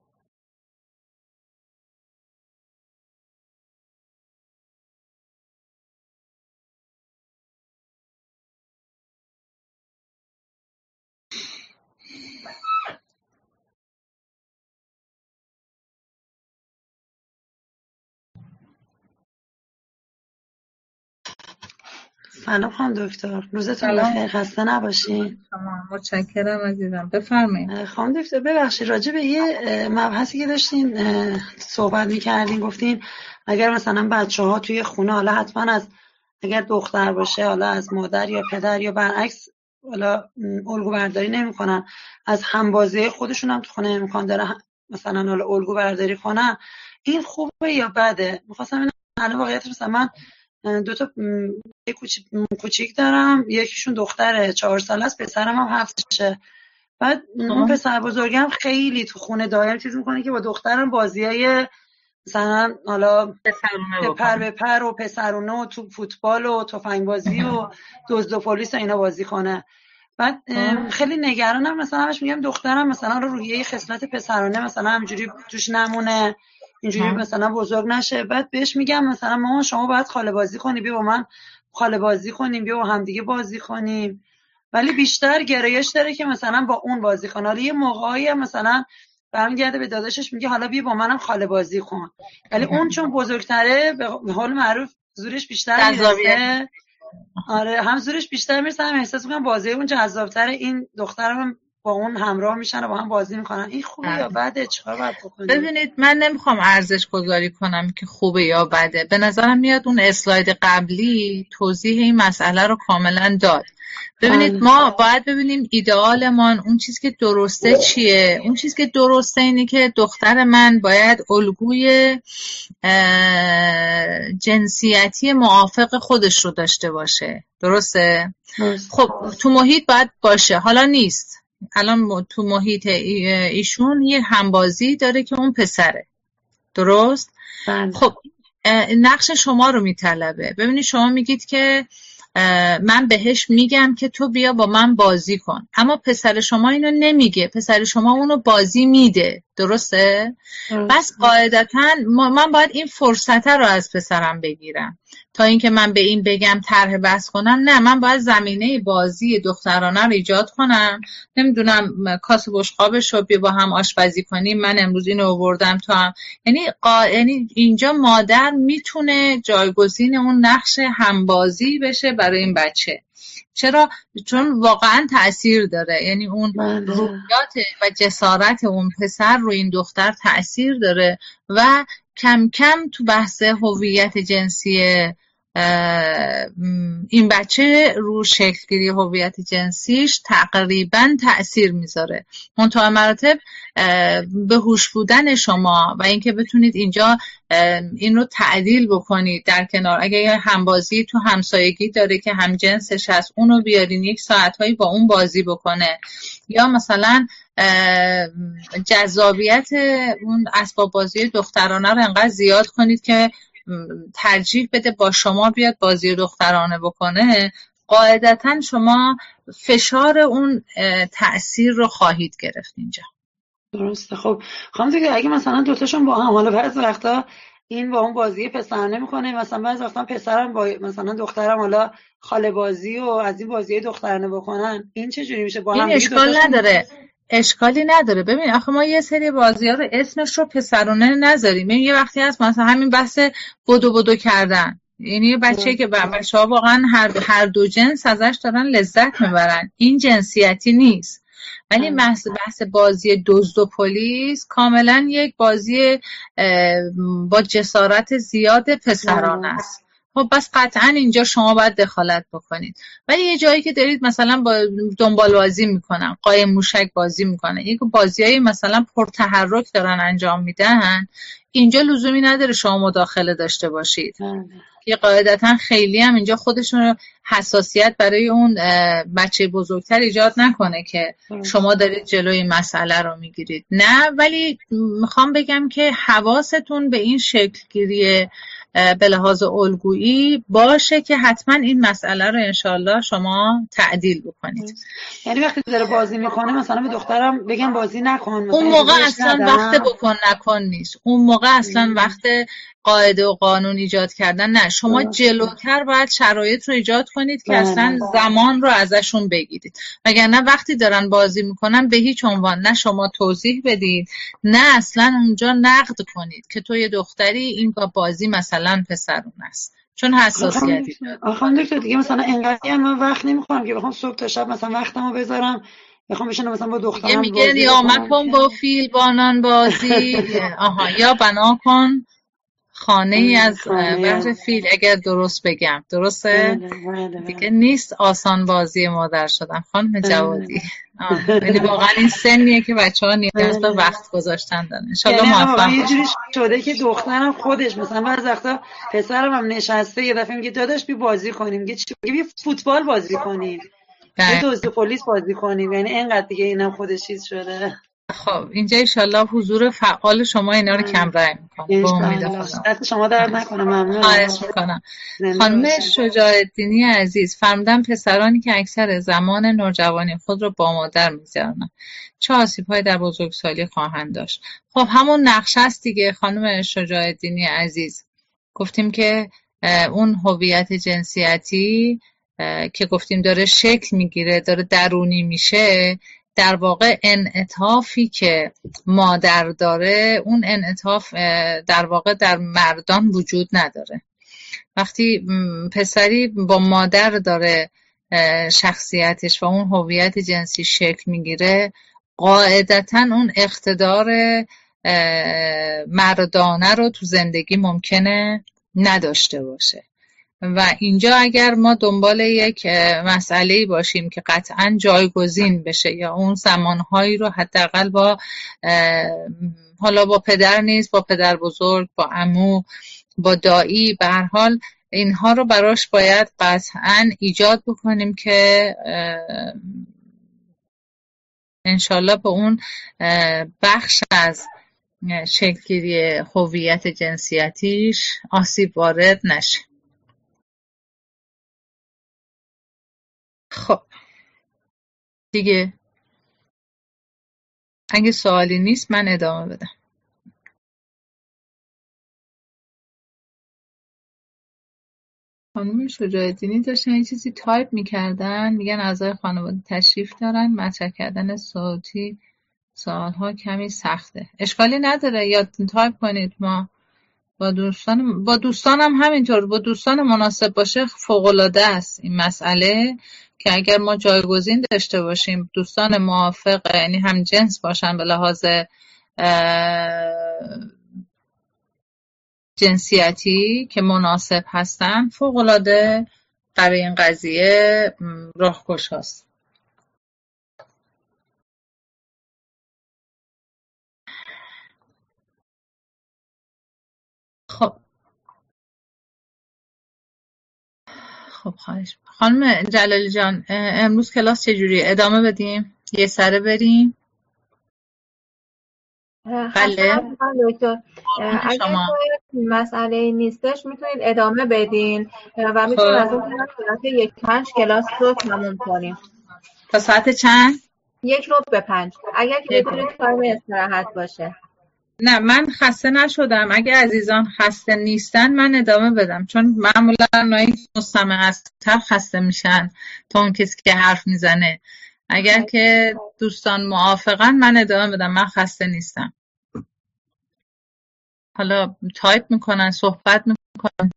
سلام خانم دکتر، روزتون سلام. بخیر، خسته نباشین. شما متشکرم عزیزم، بفرمایید. خانم دکتر ببخشید، راجع به یه مبحثی که داشتین صحبت میکردین، گفتین اگر مثلا بچه‌ها توی خونه، حالا حتما از اگر دختر باشه حالا از مادر یا پدر یا برعکس، حالا الگو برداری نمیکنن، از همبازی خودشون هم تو خونه امکان داره مثلا حالا الگو برداری کنن، این خوبه یا بده؟ می‌خواستم ببینم. الان واقعیت مثلا من دو تا یه کوچیک دارم، یکیشون دختره 4 ساله است، پسرم هم 7 سالشه. بعد اون خب پسر بزرگم خیلی تو خونه دایم چیز میکنه که با دخترم بازیای مثلا حالا بفرمایید پر بکنم. به پر و پسرونه و تو فوتبال و تفنگ بازی و دزد و پلیس و اینا بازی کنه. بعد خب خیلی نگرانم، مثلا همش میگم دخترم مثلا رو روحیه خصلت پسرانه مثلا همینجوری توش نمونه، اینجوری مثلا بزرگ نشه. بعد بهش میگم مثلا مامان شما باید خاله بازی کنی، بیا با من خاله بازی کنیم، بیا با همدیگه بازی کنیم، ولی بیشتر گرایش داره که مثلا با اون بازی کنه. حالا یه موقعی مثلا برمیگرده به داداشش میگه حالا بیا با منم خاله بازی کن، ولی اون چون بزرگتره به قول معروف زورش بیشتر جذابیت. میرسه. آره، هم زورش بیشتر میرسه، هم احساس میکنم بازی اون جذابتره. این دخترم با اون همراه میشن و با هم بازی میکنن. این خوبه یا بده؟ چیکار باید بکنیم؟ ببینید، من نمیخوام ارزش گذاری کنم که خوبه یا بده. به نظرم میاد اون اسلاید قبلی توضیح این مسئله رو کاملا داد. ببینید، بله. ما باید ببینیم ایدئالمان اون چیز که درسته چیه. اون چیز که درسته اینه که دختر من باید الگوی جنسیتی موافق خودش رو داشته باشه. درسته؟ خب تو محیط باید باشه. حالا نیست. الان تو محیط ایشون یه همبازی داره که اون پسره. درست؟ بله. خب نقش شما رو میطلبه. ببینید، شما میگید که من بهش میگم که تو بیا با من بازی کن، اما پسر شما اینو نمیگه، پسر شما اونو بازی میده. درسته؟ بس قاعدتا من باید این فرصت رو از پسرم بگیرم تا اینکه من به این بگم طرح بحث کنم. نه، من باید زمینه بازی دخترانه رو ایجاد کنم. نمیدونم کاسه بشقابش رو بیا با هم آشپزی کنیم، من امروز اینو آوردم تو هم. یعنی اینجا مادر میتونه جایگزین اون نقش همبازی بشه برای این بچه. چرا؟ چون واقعا تأثیر داره. یعنی اون روحیات و جسارت اون پسر رو این دختر تأثیر داره و کم کم تو بحث هویت جنسی این بچه رو شکلگیری هویت جنسیش تقریبا تأثیر میذاره. منتها مراتب به هوش بودن شما و اینکه بتونید اینجا این رو تعدیل بکنید. در کنار اگه یه همبازی تو همسایگی داره که هم جنسش هست، اونو بیارین یک ساعتهایی با اون بازی بکنه، یا مثلا جذابیت اون اسباب بازی دخترانه رو انقدر زیاد کنید که ترجیح بده با شما بیاد بازی دخترانه بکنه. قاعدتا شما فشار اون تأثیر رو خواهید گرفت اینجا. درسته. خب خانم دیگه اگه مثلا دوتاشون با هم، حالا بعضی وقتا این با اون بازی پسرانه میکنه، مثلا بعضی وقتا پسرم با مثلا دخترم حالا خاله بازی و از این بازی دخترانه بکنن، این چه جوری میشه با هم این دیگه اشکال دوتاشون؟ نداره، اشکالی نداره. ببین آخه ما یه سری بازی‌ها رو اسمش رو پسرانه نذاریم. یه وقتی هست مثلا همین بحث بدو کردن، یعنی یه بچه‌ای که بچه‌ها واقعا هر دو جنس ازش دارن لذت میبرن، این جنسیتی نیست. ولی بحث بازی دزد و پلیس کاملا یک بازی با جسارت زیاد پسرانه است. خب بس قطعا اینجا شما باید دخالت بکنید. ولی یه جایی که دارید مثلا با دنبال بازی میکنن، قایم موشک بازی میکنن، یک بازیایی مثلا پرتحرک دارن انجام میدن، اینجا لزومی نداره شما مداخله داشته باشید که قاعدتا خیلی هم اینجا خودشون حساسیت برای اون بچه بزرگتر ایجاد نکنه که شما دارید جلوی مسئله رو میگیرید. نه، ولی میخوام بگم که حواستون به این شکلگیری به لحاظ الگویی باشه که حتما این مسئله رو انشالله شما تعدیل بکنید. یعنی وقتی داره بازی میکنه مثلا به دخترم بگم بازی نکن، اون موقع اصلا وقت بکن نکن نیست، اون موقع اصلا وقت قاعده و قانون ایجاد کردن نه، شما جلوتر باید شرایط رو ایجاد کنید که اصلا زمان رو ازشون بگیرید، وگرنه وقتی دارن بازی میکنن به هیچ عنوان نه شما توضیح بدید نه اصلا اونجا نقد کنید که تو یه دختری این بازی مثلا پسرون است، چون حساسیتی آخوان دکتر دیگه مثلا اینقدر من وقت نمیخوام که بخوام صبح تا شب مثلا وقتمو بذارم بخوام بشینم مثلا با دخترم میگه یا مکن با فیل بانان بازی یا بنا کن خانه ای از بحر فیل، اگر درست بگم درسته؟ دیگه نیست آسان بازی مادر شدن خانم جوادی. ولی واقعا این سنیه که بچه‌ها نیاز به وقت گذاشتن دارن. ان شاءالله موفق یه جوری شده که دخترم خودش مثلا بعضی وقتا پسرم هم نشسته یه دفعه میگه داداش بی بازی کنیم، میگه چی؟ میگه فوتبال بازی کنیم، یه دزد پلیس بازی کنیم، یعنی اینقدر دیگه اینم خودش چیز شده. خب اینجا انشالله حضور فعال شما اینا رو کم رنگ میکنه. با امید خدا. دست شما درد نکنه. ممنون. خواهش میکنم. خانم شجاع الدینی عزیز فرمودن پسرانی که اکثر زمان نوجوانی خود رو با مادر میگذرونن چه آسیب‌هایی در بزرگسالی خواهند داشت؟ خب همون نقشه است دیگه خانم شجاع الدینی عزیز. گفتیم که اون هویت جنسیتی که گفتیم داره شکل میگیره، داره درونی میشه، در واقع انعطافی که مادر داره اون انعطاف در واقع در مردان وجود نداره. وقتی پسری با مادر داره شخصیتش و اون هویت جنسی شکل میگیره، قاعدتاً اون اقتدار مردانه رو تو زندگی ممکنه نداشته باشه. و اینجا اگر ما دنبال یک مسئله‌ای باشیم که قطعاً جایگزین بشه یا اون زمانهایی رو حداقل با حالا با پدر نیست، با پدر بزرگ، با عمو، با دایی، به هر حال اینها رو براش باید قطعاً ایجاد بکنیم که انشالله به اون بخش از شکلگیری هویت جنسیتیش آسیب وارد نشه. خب دیگه اگه سوالی نیست من ادامه بدم. خانم شجاع الدینی داشتن یه چیزی تایپ میکردن، میگن اعضای خانواده تشریف دارن، مطرح کردن صوتی سوالها کمی سخته. اشکالی نداره، یا تایپ کنید. ما با دوستانم همینطور، با دوستان مناسب باشه فوق‌العاده است این مسئله که اگر ما جایگزین داشته باشیم دوستان موافق یعنی هم جنس باشن به لحاظ جنسیتی که مناسب هستن، فوق‌العاده برای این قضیه راهگشا است. خب خواهش. خانم جلالی جان امروز کلاس چجوری ادامه بدیم؟ یه سره بریم؟ بله. اگر مسئله نیستش میتونید ادامه بدین و میتونید از اون طرف 1:05 کلاس رو تموم کنیم. تا ساعت چند؟ 4:45 اگر که بتونید تایم استراحت باشه. نه من خسته نشدم، اگه عزیزان خسته نیستن من ادامه بدم، چون معمولا اونایی مستمع هستن خسته میشن تا اون کسی که حرف میزنه. اگر که دوستان موافقن من ادامه بدم، من خسته نیستم. حالا تایپ میکنن، صحبت میکنن.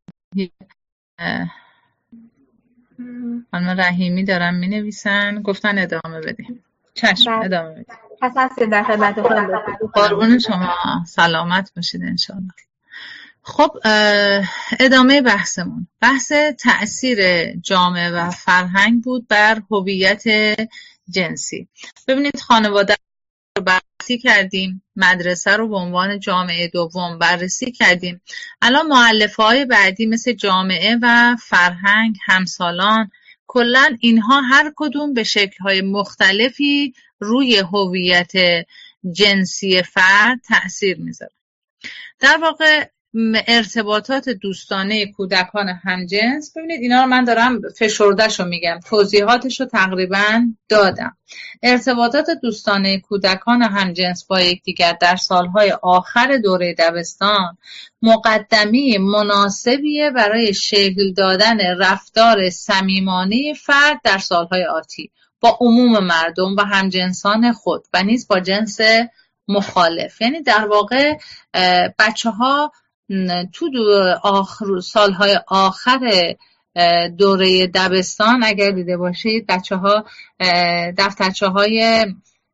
خانم رحیمی دارن مینویسن، گفتن ادامه بدیم. چشم ادامه بدیم. پس هستیم در خدمت خودم. قربون شما، سلامت باشید انشاءالله. خب ادامه بحثمون بحث تأثیر جامعه و فرهنگ بود بر هویت جنسی. ببینید خانواده رو بررسی کردیم، مدرسه رو به عنوان جامعه دوم بررسی کردیم. الان مؤلفه‌های بعدی مثل جامعه و فرهنگ، همسالان، کلاً اینها هر کدوم به شکل‌های مختلفی روی هویت جنسی فرد تأثیر میذاره. در واقع ارتباطات دوستانه کودکان همجنس، ببینید اینا رو من دارم فشرده‌شو میگم، توضیحاتشو تقریبا دادم. ارتباطات دوستانه کودکان همجنس با یکدیگر در سالهای آخر دوره دبستان مقدمه مناسبیه برای شکل دادن رفتار صمیمانه فرد در سالهای آتی با عموم مردم و همجنسان خود و نیز با جنس مخالف. یعنی در واقع بچه‌ها تو سالهای آخر دوره دبستان اگر دیده باشید بچه‌ها دفترچه‌های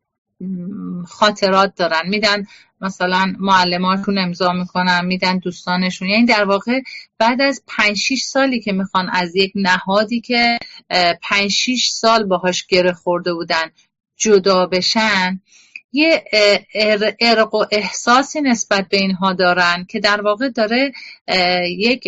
خاطرات دارن، میدن مثلا معلماشون امضا میکنن، میدن دوستانشون. یعنی در واقع بعد از 5-6 سالی که میخوان از یک نهادی که 5-6 سال باهاش گره خورده بودن جدا بشن، یه ارق و احساسی نسبت به اینها دارن که در واقع داره یک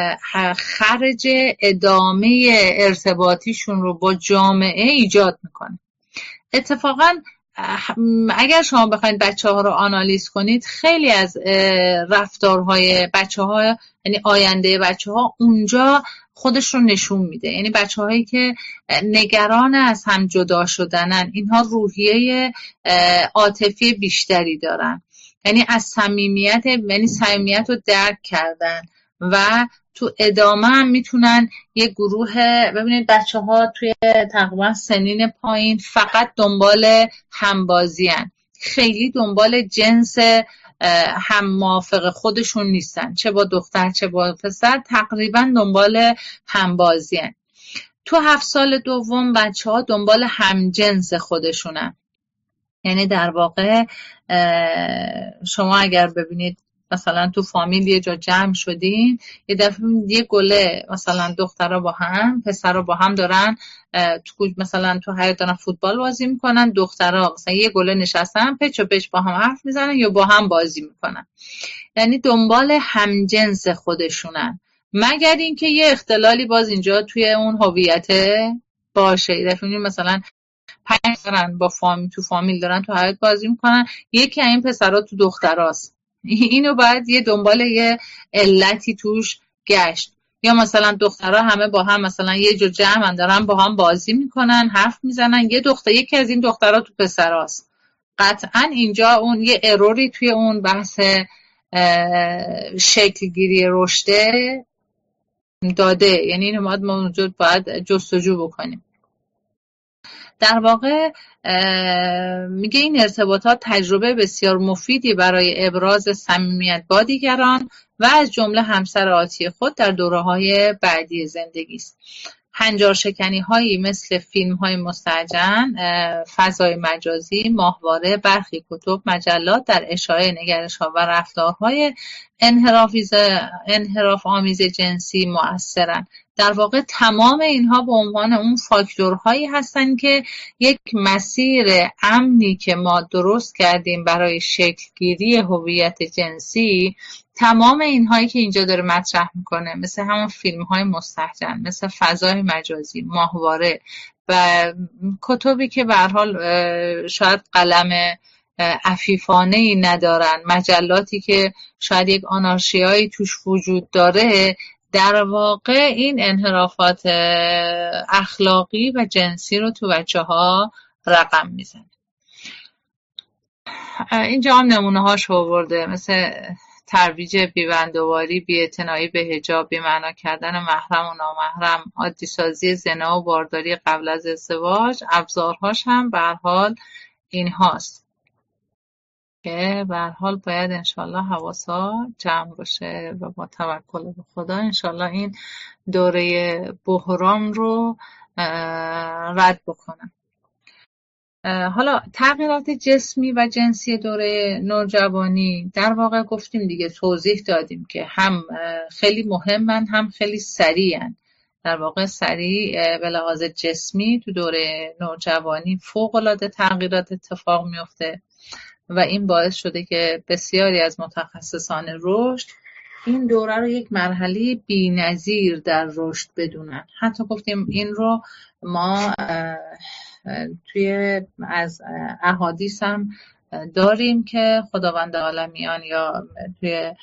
خرج ادامه ارتباطیشون رو با جامعه ایجاد میکنه. اتفاقا اگر شما بخواید بچه ها رو آنالیز کنید، خیلی از رفتارهای بچه ها، یعنی آینده بچه ها اونجا خودش رو نشون میده. یعنی بچه هایی که نگران از هم جدا شدنن، اینها روحیه عاطفی بیشتری دارن، یعنی از صمیمیت رو درک کردن و تو ادامه هم میتونن یه گروه، ببینید بچه ها توی تقریبا سنین پایین فقط دنبال همبازی هن. خیلی دنبال جنس هم موافق خودشون نیستن، چه با دختر چه با پسر تقریبا دنبال همبازی هن. تو 7 سال دوم بچه ها دنبال همجنس خودشونن. یعنی در واقع شما اگر ببینید مثلا تو فامیل یه جا جمع شدین، یه دفعه یه گله مثلا دخترها با هم پسرها با هم دارن مثلا تو حیاط دارن فوتبال بازی میکنن، دخترها مثلا یه گله نشستن پچ و پچ با هم حرف میزنن یا با هم بازی میکنن. یعنی دنبال همجنس خودشونن، مگر اینکه یه اختلالی باز اینجا توی اون هویت باشه. یه دفعه مثلا 5 دارن با تو فامیل دارن تو حیاط بازی میکنن، یکی این پسرها تو دختراست، اینو باید یه دنبال یه علتی توش گشت. یا مثلا دخترها همه با هم مثلا یه جور جمعن دارن با هم بازی میکنن حرف میزنن، یکی از این دخترها تو پسراست. قطعا اینجا اون یه اروری توی اون بحث شکلگیری رشده داده. یعنی اینو باید جستجو بکنیم. در واقع میگه این ارتباطات تجربه بسیار مفیدی برای ابراز صمیمیت با دیگران و از جمله همسر آتی خود در دوره‌های بعدی زندگی است. هنجارشکنی هایی مثل فیلم های مستهجن، فضای مجازی، ماهواره، برخی کتب، مجلات در اشاعه نگرش ها و رفتارهای انحراف آمیز جنسی مؤثرن. در واقع تمام اینها به عنوان اون فاکتورهایی هستن که یک مسیر امنی که ما درست کردیم برای شکلگیری هویت جنسی، تمام اینهایی که اینجا داره مطرح میکنه، مثل همون فیلم های مستهجن، مثل فضای مجازی، ماهواره و کتبی که به هر حال شاید قلم عفیفانه‌ای ندارن، مجلاتی که شاید یک آنارشیایی توش وجود داره، در واقع این انحرافات اخلاقی و جنسی رو تو بچه‌ها رقم میزنه. اینجا هم نمونه هاش آورده، مثل ترویج بیبندواری، بی‌اعتنایی به حجاب، بی‌معنا کردن محرم و نامحرم، عادی سازی زنا و بارداری قبل از ازدواج. ابزارهاش هم به هر حال این هاست که به هر حال باید انشالله حواسا جمع باشه و با توکل به خدا انشالله این دوره بحران رو رد بکنه. حالا تغییرات جسمی و جنسی دوره نوجوانی در واقع گفتیم دیگه، توضیح دادیم که هم خیلی مهمن هم خیلی سریعن. در واقع سریع به لحاظ جسمی تو دوره نوجوانی فوق‌العاده تغییرات اتفاق میفته و این باعث شده که بسیاری از متخصصان رشد این دوره رو یک مرحله بی‌نظیر در رشد بدونن. حتی گفتیم این رو ما توی از احادیث هم داریم که خداوند عالمیان یا توی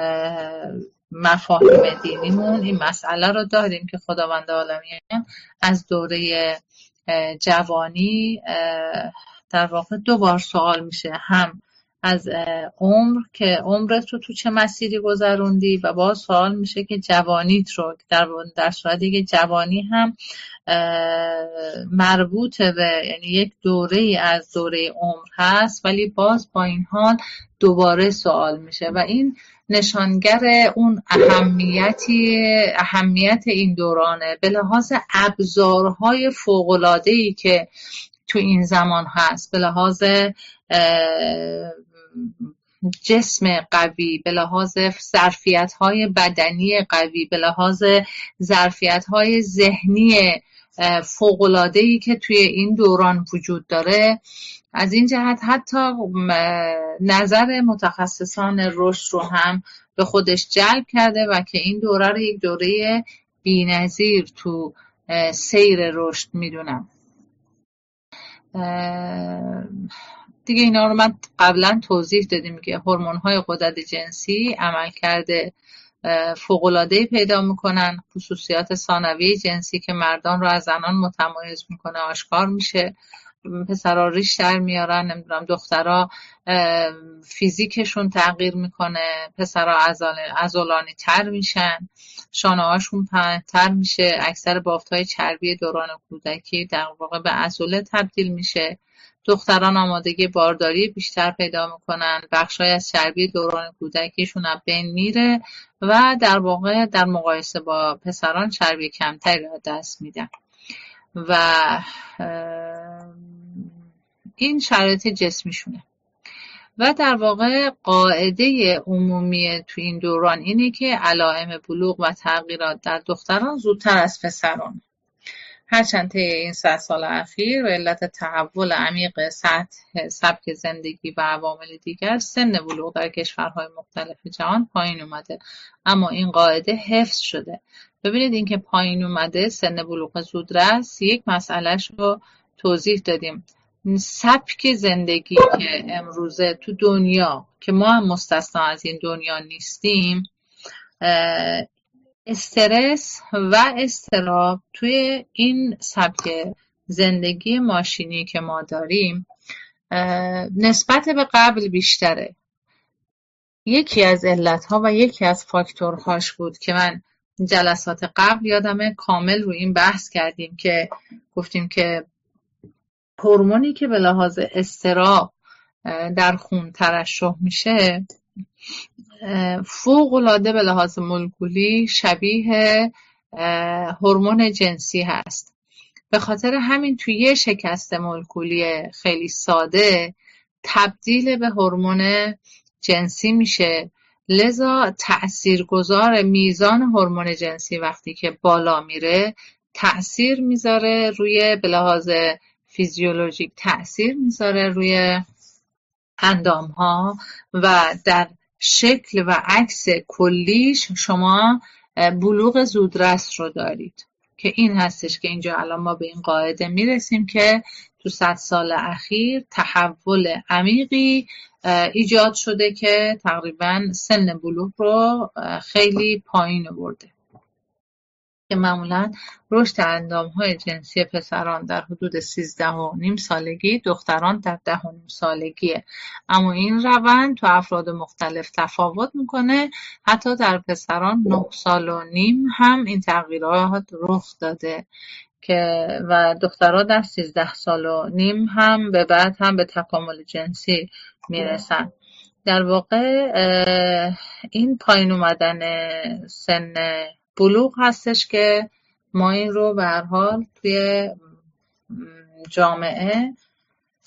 مفاهیم دینیمون این مسئله رو داریم که خداوند عالمیان از دوره جوانی در واقع 2 بار سوال میشه، هم از عمر که عمرت رو تو چه مسیری گذروندی و باز سوال میشه که جوانیت رو، در صورتی که جوانی هم مربوطه به یعنی یک دوره از دوره عمر هست ولی باز با این حال دوباره سوال میشه و این نشانگر اون اهمیت این دورانه به لحاظ ابزارهای فوق‌العاده‌ای که تو این زمان هست، به لحاظ جسم قوی، به لحاظ ظرفیت‌های بدنی قوی، به لحاظ ظرفیت‌های ذهنی فوق‌العاده‌ای که توی این دوران وجود داره. از این جهت حتی نظر متخصصان رشد رو هم به خودش جلب کرده و که این دوره رو یک دوره بی‌نظیر تو سیر رشد میدونم. دیگه اینا رو من قبلا توضیح دادیم که هورمون‌های غدد جنسی عملکرد فوق‌العاده‌ای پیدا میکنن، خصوصیات ثانویه جنسی که مردان رو از زنان متمایز میکنه آشکار میشه. پسرها ریش در میارن، نمیدونم دخترها فیزیکشون تغییر میکنه، پسرها عضلانی تر میشن، شانه هاشون پهن‌تر میشه، اکثر بافت‌های چربی دوران کودکی در واقع به عضله تبدیل میشه، دختران آمادگی بارداری بیشتر پیدا میکنن، بخشای از چربی دوران کودکیشون از بین میره و در واقع در مقایسه با پسران چربی کمتری را دست میدن و این شرایط جسمیشونه. و در واقع قاعده عمومی تو این دوران اینه که علائم بلوغ و تغییرات در دختران زودتر از پسران. هرچند طی این 100 سال اخیر به علت تحول عمیق سبک زندگی و عوامل دیگر سن بلوغ در کشورهای مختلف جهان پایین اومده، اما این قاعده حفظ شده. ببینید اینکه پایین اومده سن بلوغ زودرس، یک مسئلهش رو توضیح دادیم. سبک زندگی که امروزه تو دنیا که ما هم مستثنا از این دنیا نیستیم، استرس و اضطراب توی این سبک زندگی ماشینی که ما داریم نسبت به قبل بیشتره. یکی از علتها و یکی از فاکتورهاش بود که من جلسات قبل یادمه کامل رو این بحث کردیم که گفتیم که هورمونی که به لحاظ اضطراب در خون ترشح میشه فوق‌العاده به لحاظ مولکولی شبیه هورمون جنسی هست. به خاطر همین توی یه شکست مولکولی خیلی ساده تبدیل به هورمون جنسی میشه. لذا تأثیرگذار میزان هورمون جنسی وقتی که بالا میره تأثیر میذاره روی به لحاظ فیزیولوژیک، تأثیر میذاره روی اندام ها و در شکل و عکس کلیش شما بلوغ زودرس رو دارید که این هستش که اینجا الان ما به این قاعده میرسیم که تو 100 سال اخیر تحول عمیقی ایجاد شده که تقریبا سن بلوغ رو خیلی پایین آورده که معمولا رشد اندام‌های جنسی پسران در حدود 13.5 سالگی، دختران در 10.5 سالگیه. اما این روند تو افراد مختلف تفاوت میکنه. حتی در پسران 9.5 سال هم این تغییرات رخ داده که و دختران در 13.5 سال هم به بعد هم به تکامل جنسی میرسن. در واقع این پایین اومدن سن بلوغ هستش که ما این رو به هر حال توی جامعه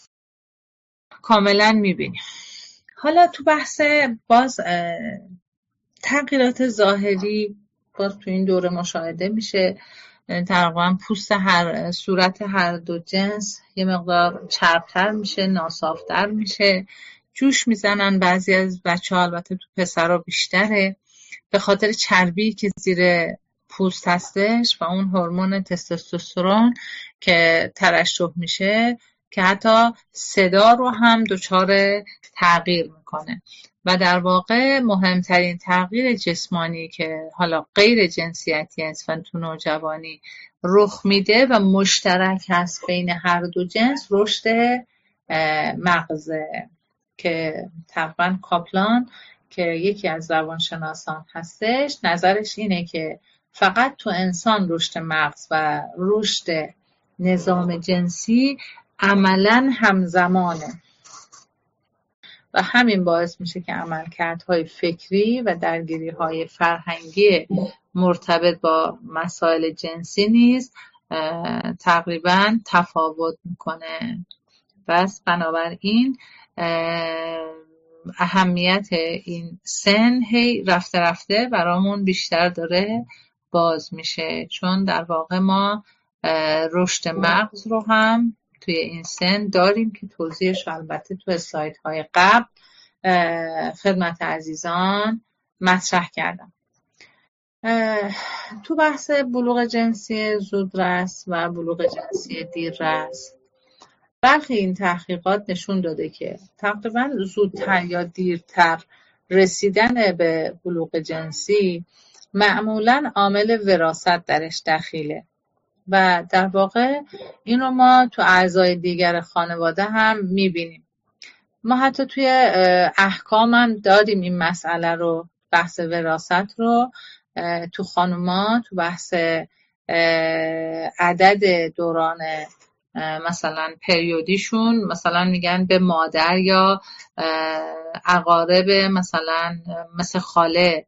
کاملا میبینیم. حالا تو بحث باز تغییرات ظاهری باز تو این دوره مشاهده میشه. تقریبا پوست صورت هر دو جنس یه مقدار چربتر میشه، ناصافتر میشه، جوش میزنن. بعضی از بچه ها، البته تو پسرها بیشتره، به خاطر چربی که زیر پوست هستش و اون هورمون تستوسترون که ترشح میشه که حتی صدا رو هم دچار تغییر میکنه. و در واقع مهمترین تغییر جسمانی که حالا غیر جنسیتی است و تو نوجوانی رخ میده و مشترک هست بین هر دو جنس، رشد مغزه که تقریبا کاپلان که یکی از روانشناسان هستش نظرش اینه که فقط تو انسان رشد مغز و رشد نظام جنسی عملاً همزمانه و همین باعث میشه که عملکردهای فکری و درگیری‌های فرهنگی مرتبط با مسائل جنسی نیز تقریباً تفاوت میکنه. بس بنابراین اهمیت این سن هی رفته رفته برامون بیشتر داره باز میشه، چون در واقع ما رشد مغز رو هم توی این سن داریم که توضیحش البته تو اسلایدهای قبل خدمت عزیزان مطرح کردم. تو بحث بلوغ جنسی زودرس و بلوغ جنسی دیررس، برخی این تحقیقات نشون داده که تقریبا زودتر یا دیرتر رسیدن به بلوغ جنسی معمولاً عامل وراثت درش دخیله و در واقع این رو ما تو اعضای دیگر خانواده هم میبینیم. ما حتی توی احکام هم داریم این مسئله رو، بحث وراثت رو تو خانوما تو بحث عدد دوران مثلا پریودیشون مثلا میگن به مادر یا اقارب مثلا مثل خاله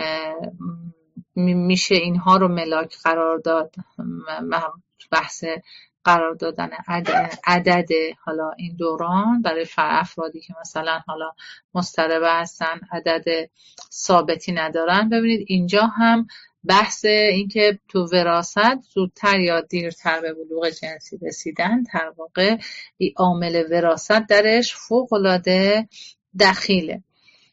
میشه اینها رو ملاک قرار داد. بحث قرار دادن عدد حالا این دوران برای افرادی که مثلا حالا مضطرب هستن، عدد ثابتی ندارن. ببینید اینجا هم بحث این که تو وراثت زودتر یا دیرتر به بلوغ جنسی رسیدن در واقع این عامل وراثت درش فوق‌العاده دخیله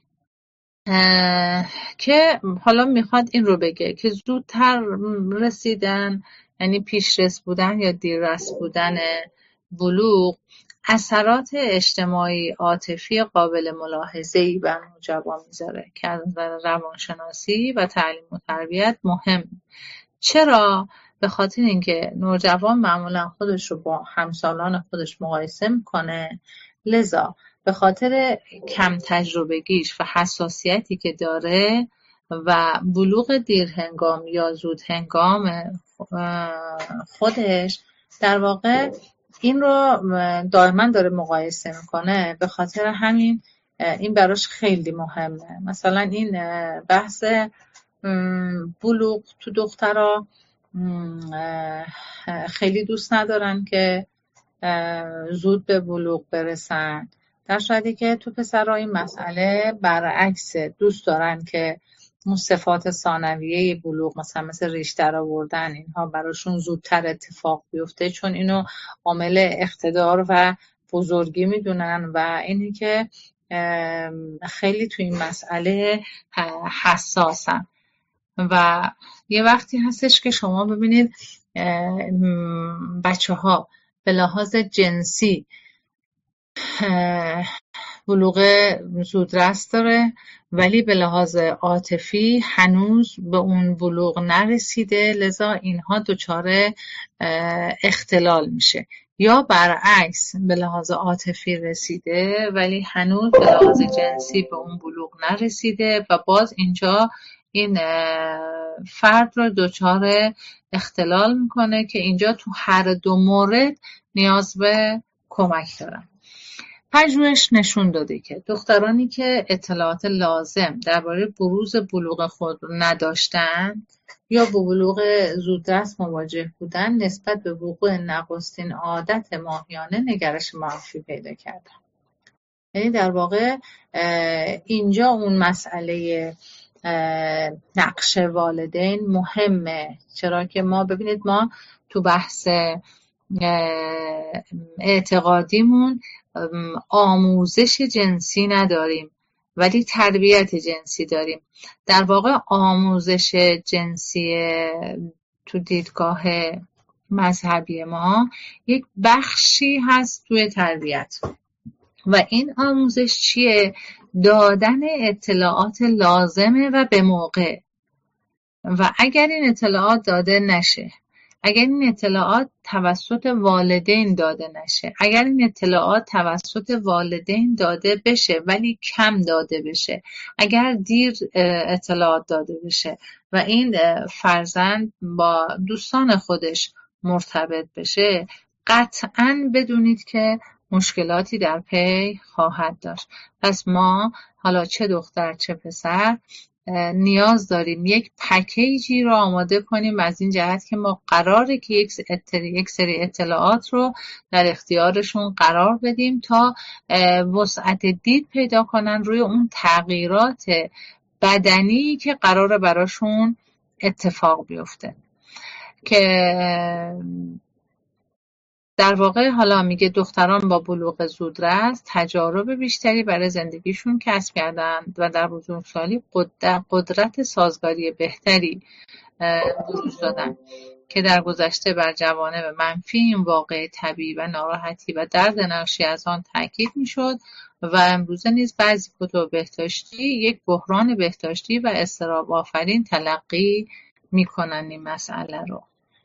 که حالا میخواد این رو بگه که زودتر رسیدن یعنی پیشرس بودن یا دیررس بودن بلوغ اثرات اجتماعی عاطفی قابل ملاحظه‌ای بر نوجوان میذاره که از نظر روانشناسی و تعلیم و تربیت مهم. چرا؟ به خاطر اینکه نوجوان معمولا خودش رو با همسالان خودش مقایسه میکنه، لذا به خاطر کم تجربگیش و حساسیتی که داره و بلوغ دیرهنگام یا زودهنگام خودش در واقع این رو دائما داره مقایسه میکنه. به خاطر همین این براش خیلی مهمه. مثلا این بحث بلوغ تو دخترها خیلی دوست ندارن که زود به بلوغ برسن، در صورتی که تو پسرها این مسئله برعکس، دوست دارن که اون صفات ثانویه بلوغ مثل ریش در آوردن اینها براشون زودتر اتفاق بیفته، چون اینو عامل اقتدار و بزرگی میدونن و اینی که خیلی تو این مسئله حساسن. و یه وقتی هستش که شما ببینید بچه ها به لحاظ جنسی بلوغ زودرس داره ولی به لحاظ عاطفی هنوز به اون بلوغ نرسیده، لذا اینها دچار اختلال میشه. یا برعکس به لحاظ عاطفی رسیده ولی هنوز به لحاظ جنسی به اون بلوغ نرسیده و باز اینجا این فرد رو دچار اختلال میکنه که اینجا تو هر دو مورد نیاز به کمک دارن. پژوهش نشون داده که دخترانی که اطلاعات لازم درباره بروز بلوغ خود نداشتن یا با بلوغ زودرس مواجه بودن نسبت به وقوع نخستین عادت ماهیانه نگرش منفی پیدا کردن. یعنی در واقع اینجا اون مسئله نقش والدین مهمه. چرا که ما ببینید ما تو بحث اعتقادیمون آموزش جنسی نداریم ولی تربیت جنسی داریم. در واقع آموزش جنسی تو دیدگاه مذهبی ما یک بخشی هست توی تربیت و این آموزش چیه؟ دادن اطلاعات لازمه و به موقع. و اگر این اطلاعات داده نشه، اگر این اطلاعات توسط والدین داده نشه، اگر این اطلاعات توسط والدین داده بشه ولی کم داده بشه، اگر دیر اطلاعات داده بشه و این فرزند با دوستان خودش مرتبط بشه، قطعاً بدونید که مشکلاتی در پی خواهد داشت. پس ما حالا چه دختر چه پسر نیاز داریم یک پکیجی رو آماده کنیم از این جهت که ما قراره که یک سری اطلاعات رو در اختیارشون قرار بدیم تا وسعت دید پیدا کنن روی اون تغییرات بدنی که قراره براشون اتفاق بیفته. که در واقع حالا میگه دختران با بلوغ زودرس تجارب بیشتری برای زندگیشون کسب کردن و در بزرگسالی قدرت سازگاری بهتری بروز دادن که در گذشته بر جوانب منفی این واقع طبیعی و ناراحتی و درد ناشی از آن تاکید میشد و امروزه نیز بعضی کتب بهداشتی یک بحران بهداشتی و اضطراب آفرین تلقی میکنن این مسئله رو.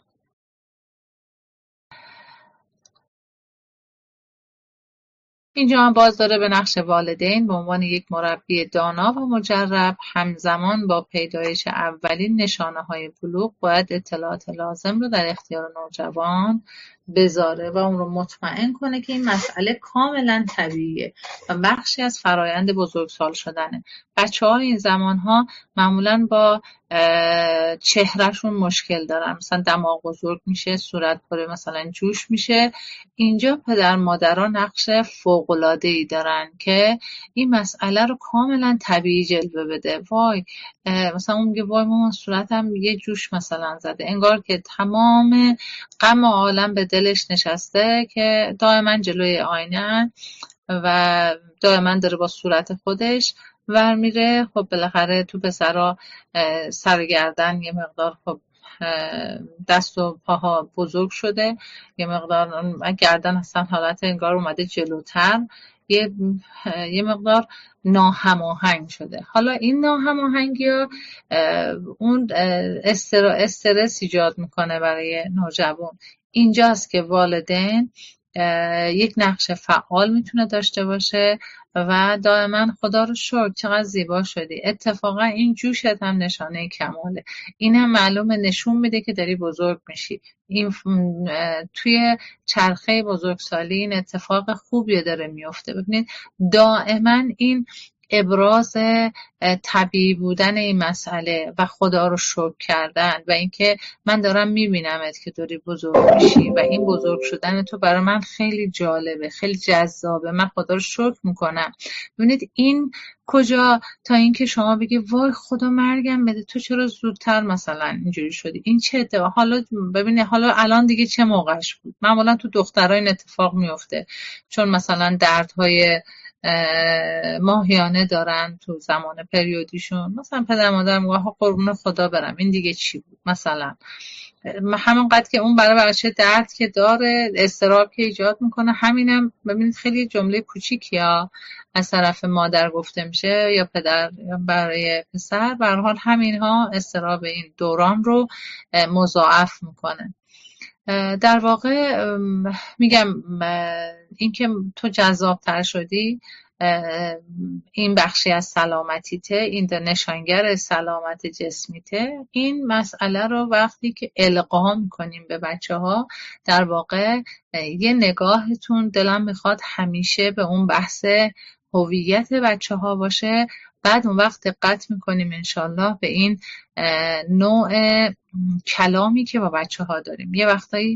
اینجا هم باز داره به نقش والدین به عنوان یک مربی دانا و مجرب همزمان با پیدایش اولین نشانه‌های بلوغ باید اطلاعات لازم رو در اختیار نوجوان بذاره و اون رو مطمئن کنه که این مسئله کاملا طبیعیه و بخشی از فرایند بزرگسال شدنه. بچه‌ها این زمانها معمولاً با چهرهشون مشکل دارن، مثلا دماغ بزرگ میشه، صورت پر مثلا جوش میشه. اینجا پدر مادرها نقش فوق‌العاده‌ای دارن که این مسئله رو کاملا طبیعی جلوه بده. وای مثلا اون میگه وای مامان صورتم یه جوش مثلا زده، انگار که تمام غم عالم به دلش نشسته که دائما جلوی آینه و دائما داره با صورت خودش ور میره. خب بالاخره تو پسرا سر گردن یه مقدار خب دست و پاها بزرگ شده، یه مقدار گردن اصلا حالت انگار اومده جلوتر، یه مقدار ناهماهنگ شده. حالا این ناهماهنگی ها اون استرس ایجاد میکنه برای نوجوان. اینجاست که والدین یک نقش فعال میتونه داشته باشه و دائما خدا رو شکر چقدر زیبا شدی، اتفاقا این جوشت هم نشانه کماله، این هم معلومه نشون میده که داری بزرگ میشی. این توی چرخه بزرگسالی این اتفاق خوبی داره میفته. ببینید دائما این ابراز طبیعی بودن این مسئله و خدا رو شکر کردن و اینکه من دارم میبینمت که داری بزرگ میشی و این بزرگ شدن تو برای من خیلی جالبه، خیلی جذابه، من خدا رو شکر میکنم. ببینید این کجا تا اینکه شما بگی وای خدا مرگم بده تو چرا زودتر مثلا اینجوری شدی، این چه اتفاق. حالا ببینید حالا الان دیگه چه موقعش بود. معمولا تو دخترها این اتفاق میفته چون مثلا دردهای ماهیانه دارن تو زمان پریودیشون، مثلا پدر مادر میگه قربون خدا برم این دیگه چی بود، مثلا همونقدر که اون برای بچه درد که داره، اضطراب که ایجاد میکنه، همینم ببینید خیلی جمله کوچیکی ها از طرف مادر گفته میشه یا پدر یا برای پسر، به هر حال همین ها اضطراب این دوران رو مضاعف میکنه. در واقع میگم اینکه تو جذابتر شدی این بخشی از سلامتیته، این نشانگر سلامت جسمیته. این مسئله رو وقتی که القا میکنیم به بچه ها، در واقع یه نگاهتون دلم میخواد همیشه به اون بحث هویت بچه ها باشه بعد اون وقت دقت میکنیم انشالله به این نوع کلامی که با بچه ها داریم. یه وقتایی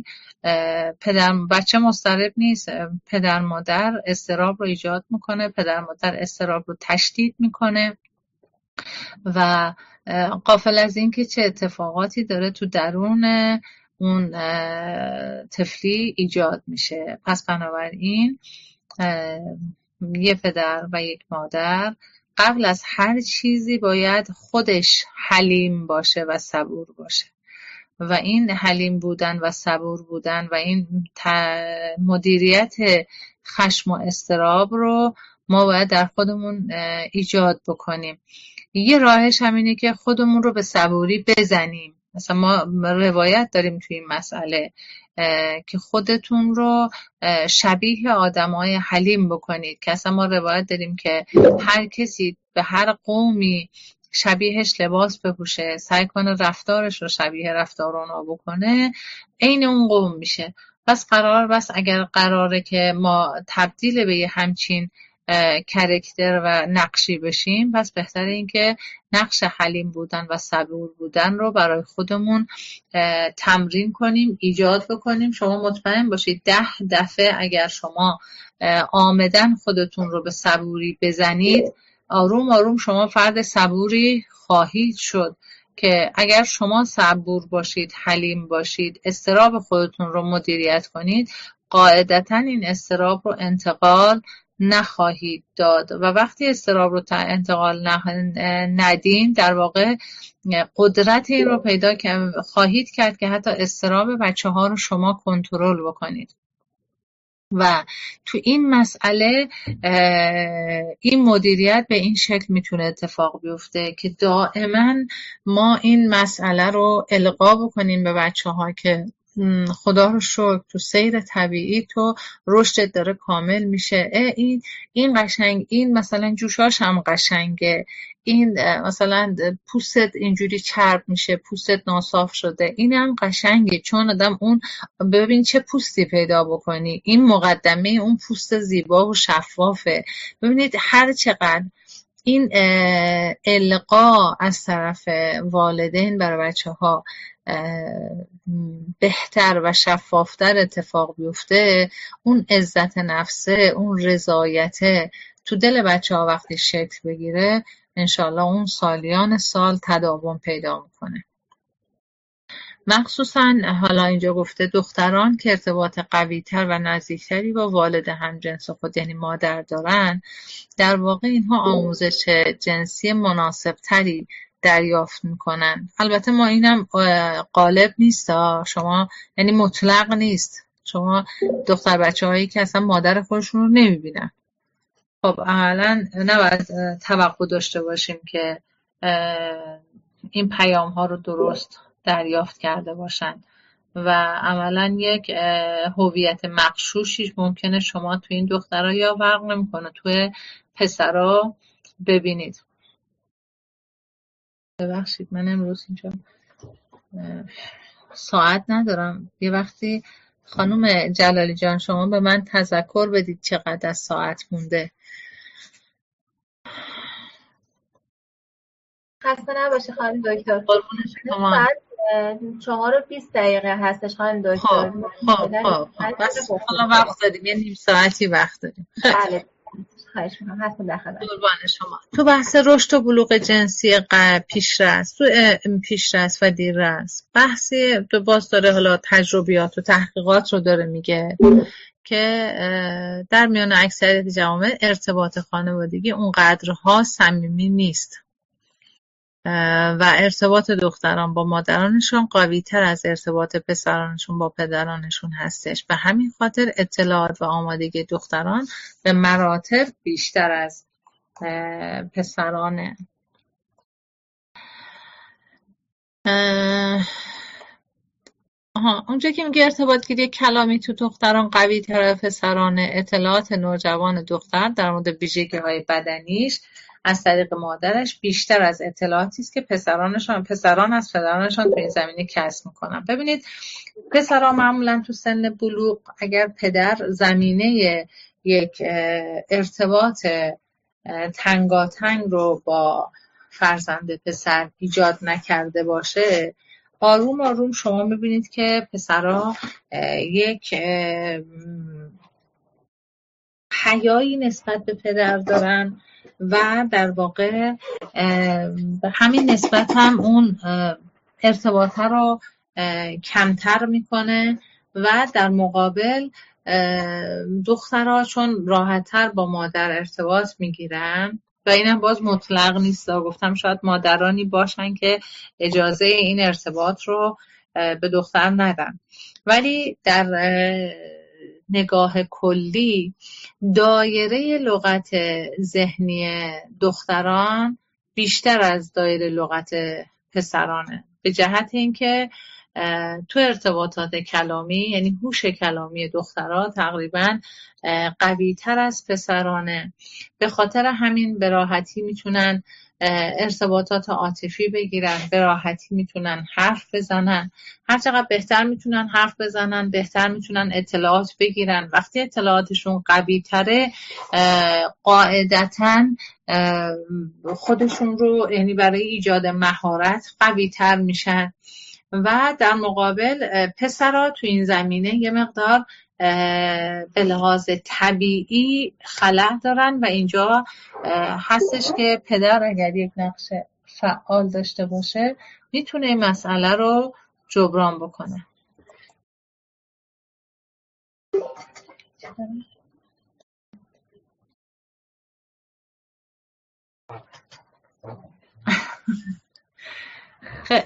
بچه مضطرب نیست، پدر مادر اضطراب رو ایجاد میکنه، پدر مادر اضطراب رو تشدید میکنه و غافل از این که چه اتفاقاتی داره تو درون اون طفلی ایجاد میشه. پس بنابراین یه پدر و یک مادر قبل از هر چیزی باید خودش حلیم باشه و صبور باشه و این حلیم بودن و صبور بودن و این مدیریت خشم و اضطراب رو ما باید در خودمون ایجاد بکنیم. یه راهش همینه که خودمون رو به صبوری بزنیم. مثلا ما روایت داریم توی این مسئله که خودتون رو شبیه آدمای حلیم بکنید، که اصلا ما روایت داریم که هر کسی به هر قومی شبیهش لباس بپوشه، سعی کنه رفتارش رو شبیه رفتار اونا بکنه، عین اون قوم میشه. بس اگر قراره که ما تبدیل به یه همچین کرکتر و نقشی بشیم، پس بهتره این که نقش حلیم بودن و صبور بودن رو برای خودمون تمرین کنیم، ایجاد بکنیم. شما مطمئن باشید 10 دفعه اگر شما عامدن خودتون رو به صبوری بزنید، آروم آروم شما فرد صبوری خواهید شد که اگر شما صبور باشید، حلیم باشید، اضطراب خودتون رو مدیریت کنید، قاعدتاً این اضطراب رو انتقال نخواهید داد و وقتی اضطراب رو انتقال ندین، در واقع قدرت این رو پیدا خواهید کرد که حتی اضطراب بچه ها رو شما کنترل بکنید. و تو این مسئله این مدیریت به این شکل میتونه اتفاق بیفته که دائما ما این مسئله رو القا بکنیم به بچه ها که خدا رو شکر تو سیر طبیعی تو رشدت داره کامل میشه، این قشنگ، این مثلا جوشاش هم قشنگه، این مثلا پوستت اینجوری چرب میشه، پوستت ناصاف شده، این هم قشنگه چون آدم اون ببین چه پوستی پیدا بکنی، این مقدمه اون پوست زیبا و شفافه. ببینید هر چقدر این القا از طرف والدین برای بچه ها بهتر و شفافتر اتفاق بیفته، اون عزت نفسه، اون رضایته تو دل بچه ها وقتی شکل بگیره، انشالله اون سالیان سال تداوم پیدا میکنه. مخصوصا حالا اینجا گفته دختران که ارتباط قوی‌تر و نزدیکتری با والد همجنس خود یعنی مادر دارن، در واقع اینها آموزش جنسی مناسبتری دریافت میکنن. البته ما اینم غالب نیست، شما یعنی مطلق نیست، شما دختر بچه هایی که اصلا مادر خودشون رو نمیبینن، خب عملا نباید توقع داشته باشیم که این پیام ها رو درست دریافت کرده باشن و عملا یک هویت مغشوشی ممکنه شما تو این دخترها یا فرق نمیکنه توی پسرها ببینید. ببخشید من امروز اینجا ساعت ندارم، یه وقتی خانم جلالی جان شما به من تذکر بدید چقدر از ساعت مونده. خسته نباشه خانم دکتر. ساعت 4:20 هستش خانم دکتر. خب بس حالا وقت داریم، یه نیم ساعتی وقت داریم. بله خواهش می‌کنم، هستم در خدمت. قربان شما. تو بحث رشد و بلوغ جنسی پیشرس و دیررس بحثی تو باز داره، حالا تجربیات و تحقیقات رو داره میگه که در میان اکثریت جوامع ارتباط خانوادگی اونقدرها صمیمی نیست و ارتباط دختران با مادرانشون قوی تر از ارتباط پسرانشون با پدرانشون هستش. به همین خاطر اطلاعات و آمادگی دختران به مراتب بیشتر از پسرانه. اونجا که میگه ارتباط گیری کلامی تو دختران قوی تر از پسرانه، اطلاعات نوجوان دختر در مورد ویژگی‌های بدنیش از طریق مادرش بیشتر از اطلاعاتی است که پسران از پدرانشان تو این زمینه کسب میکنن. ببینید پسران معمولا تو سن بلوغ اگر پدر زمینه یک ارتباط تنگاتنگ رو با فرزند پسر ایجاد نکرده باشه، آروم آروم شما میبینید که پسرها یک حیایی نسبت به پدر دارن و در واقع به همین نسبت هم اون ارتباطه رو کمتر میکنه و در مقابل دخترها چون راحت‌تر با مادر ارتباط میگیرن و اینم باز مطلق نیست، گفتم شاید مادرانی باشن که اجازه این ارتباط رو به دختر ندن، ولی در نگاه کلی دایره لغت ذهنی دختران بیشتر از دایره لغت پسرانه، به جهت اینکه تو ارتباطات کلامی یعنی هوش کلامی دخترها تقریبا قوی تر از پسرانه. به خاطر همین به راحتی میتونن ارتباطات عاطفی بگیرن، به راحتی میتونن حرف بزنن، هر چقدر بهتر میتونن حرف بزنن بهتر میتونن اطلاعات بگیرن. وقتی اطلاعاتشون قوی تره قاعدتاً خودشون رو یعنی برای ایجاد مهارت قوی تر میشن و در مقابل پسرها تو این زمینه یه مقدار به لحاظ طبیعی خلأ دارن و اینجا هستش که پدر اگر یک نقش فعال داشته باشه میتونه این مسئله رو جبران بکنه. خیلی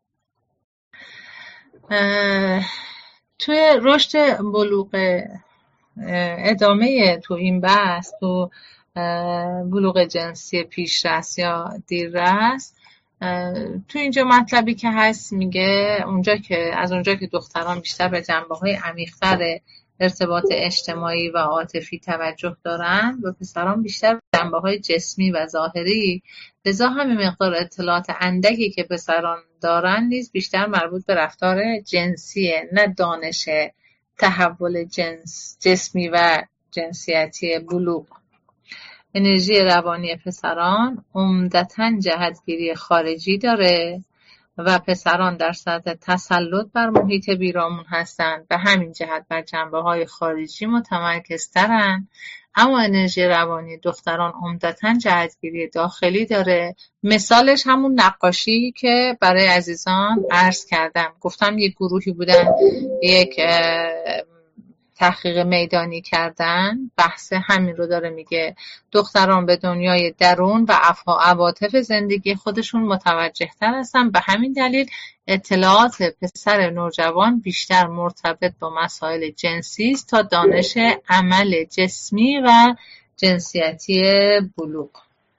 توی رشد بلوغ ادامه تو این بحث تو بلوغ جنسی پیشرس یا دیررس، تو اینجا مطلبی که هست میگه از اونجا که دختران بیشتر به جنبه‌های عمیق‌تر ارتباط اجتماعی و عاطفی توجه دارن و پسران بیشتر به جنبه‌های جسمی و ظاهری، لذا همین مقدار اطلاعات اندکی که پسران دارن نیز بیشتر مربوط به رفتار جنسیه، نه دانش تحول جسمی و جنسیتی بلوغ. انرژی روانی پسران عمدتاً جهتگیری خارجی داره و پسران در سطح تسلط بر محیط بیرامون هستند و همین جهت بر جنبه‌های خارجی متمرکزترن، اما انرژی روانی دختران عمدتاً جهتگیری داخلی داره. مثالش همون نقاشی که برای عزیزان عرض کردم، گفتم یک گروهی بودن یک تحقیق میدانی کردن، بحث همین رو داره میگه، دختران به دنیای درون و عواطف زندگی خودشون متوجه تر هستن، به همین دلیل اطلاعات پسر نوجوان بیشتر مرتبط با مسائل جنسی است تا دانش عمل جسمی و جنسیتی بلوغ.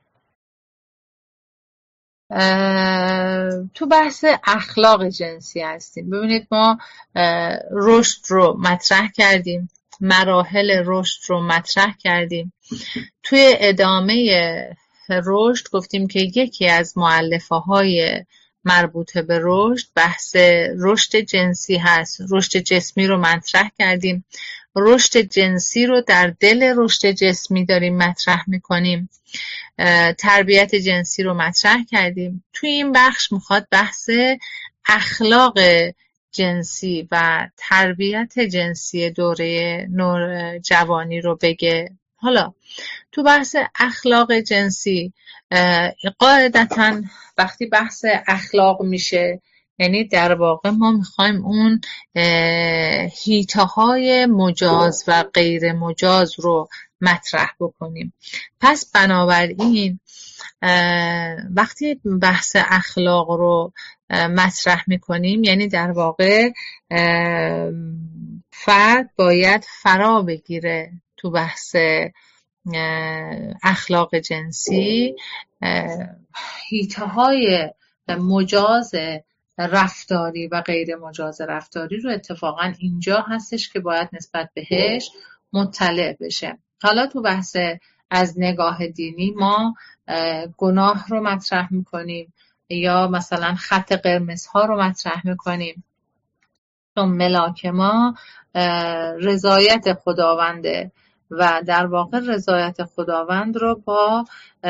تو بحث اخلاق جنسی هستیم. ببینید ما رشد رو مطرح کردیم، مراحل رشد رو مطرح کردیم. توی ادامه رشد گفتیم که یکی از مؤلفه‌های مربوط به رشد بحث رشد جنسی هست. رشد جسمی رو مطرح کردیم، رشد جنسی رو در دل رشد جسمی داریم مطرح میکنیم، تربیت جنسی رو مطرح کردیم. توی این بخش میخواد بحث اخلاق جنسی و تربیت جنسی دوره جوانی رو بگه. حالا تو بحث اخلاق جنسی قاعدتاً وقتی بحث اخلاق میشه یعنی در واقع ما میخوایم اون حیطه‌های مجاز و غیر مجاز رو مطرح بکنیم. پس بنابراین وقتی بحث اخلاق رو مطرح میکنیم یعنی در واقع فرد باید فرا بگیره تو بحث اخلاق جنسی حیطه‌های مجاز رفتاری و غیر مجاز رفتاری رو اتفاقا اینجا هستش که باید نسبت بهش مطلع بشه. حالا تو بحث از نگاه دینی ما گناه رو مطرح میکنیم یا مثلا خط قرمز ها رو مطرح میکنیم، چون ملاک ما رضایت خداونده و در واقع رضایت خداوند رو با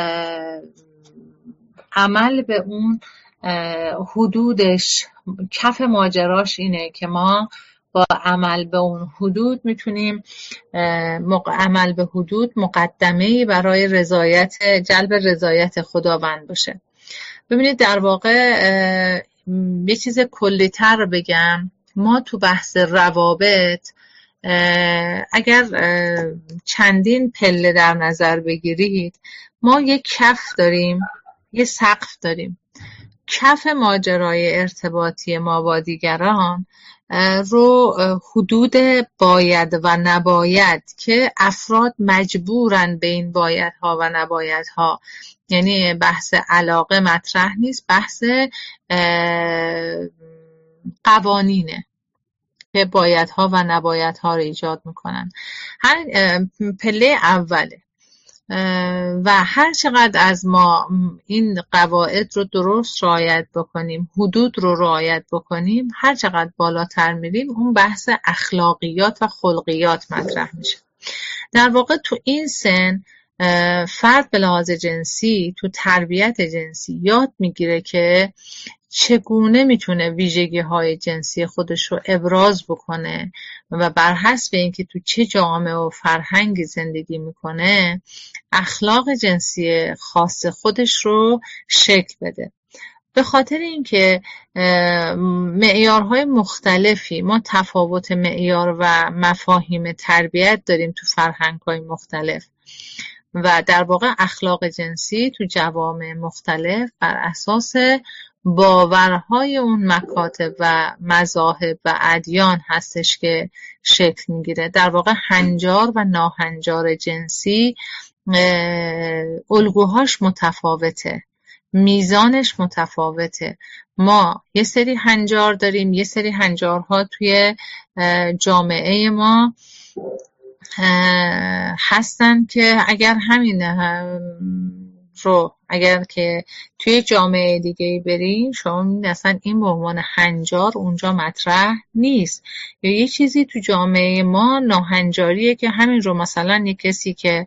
عمل به اون حدودش. کف ماجراش اینه که ما با عمل به اون حدود میتونیم عمل به حدود مقدمه‌ای برای جلب رضایت خداوند باشه. ببینید در واقع یه چیز کلی‌تر بگم، ما تو بحث روابط اگر چندین پله در نظر بگیرید، ما یک کف داریم، یه سقف داریم. کف ماجرای ارتباطی ما با دیگران رو حدود باید و نباید که افراد مجبورن به این بایدها و نبایدها، یعنی بحث علاقه مطرح نیست، بحث قوانینه که بایدها و نبایدها رو ایجاد میکنن. هر پله اوله و هر چقدر از ما این قواعد رو درست رعایت بکنیم، حدود رو رعایت بکنیم، هر چقدر بالاتر میریم اون بحث اخلاقیات و خلقیات مطرح میشه. در واقع تو این سن فرد به لحاظ جنسی تو تربیت جنسی یاد میگیره که چگونه میتونه ویژگی‌های جنسی خودش رو ابراز بکنه و بر حسب اینکه تو چه جامعه و فرهنگی زندگی میکنه اخلاق جنسی خاص خودش رو شکل بده. به خاطر اینکه معیارهای مختلفی، ما تفاوت معیار و مفاهیم تربیت داریم تو فرهنگ‌های مختلف و در واقع اخلاق جنسی تو جوامع مختلف بر اساس باورهای اون مکاتب و مذاهب و ادیان هستش که شکل میگیره. در واقع هنجار و ناهنجار جنسی الگوهاش متفاوته، میزانش متفاوته. ما یه سری هنجار داریم، یه سری هنجارها توی جامعه ما هستن که اگر که توی جامعه دیگه بریم شما می‌بینید اصلا این به عنوان هنجار اونجا مطرح نیست، یا یه چیزی تو جامعه ما ناهنجاریه که همین رو مثلا یه کسی که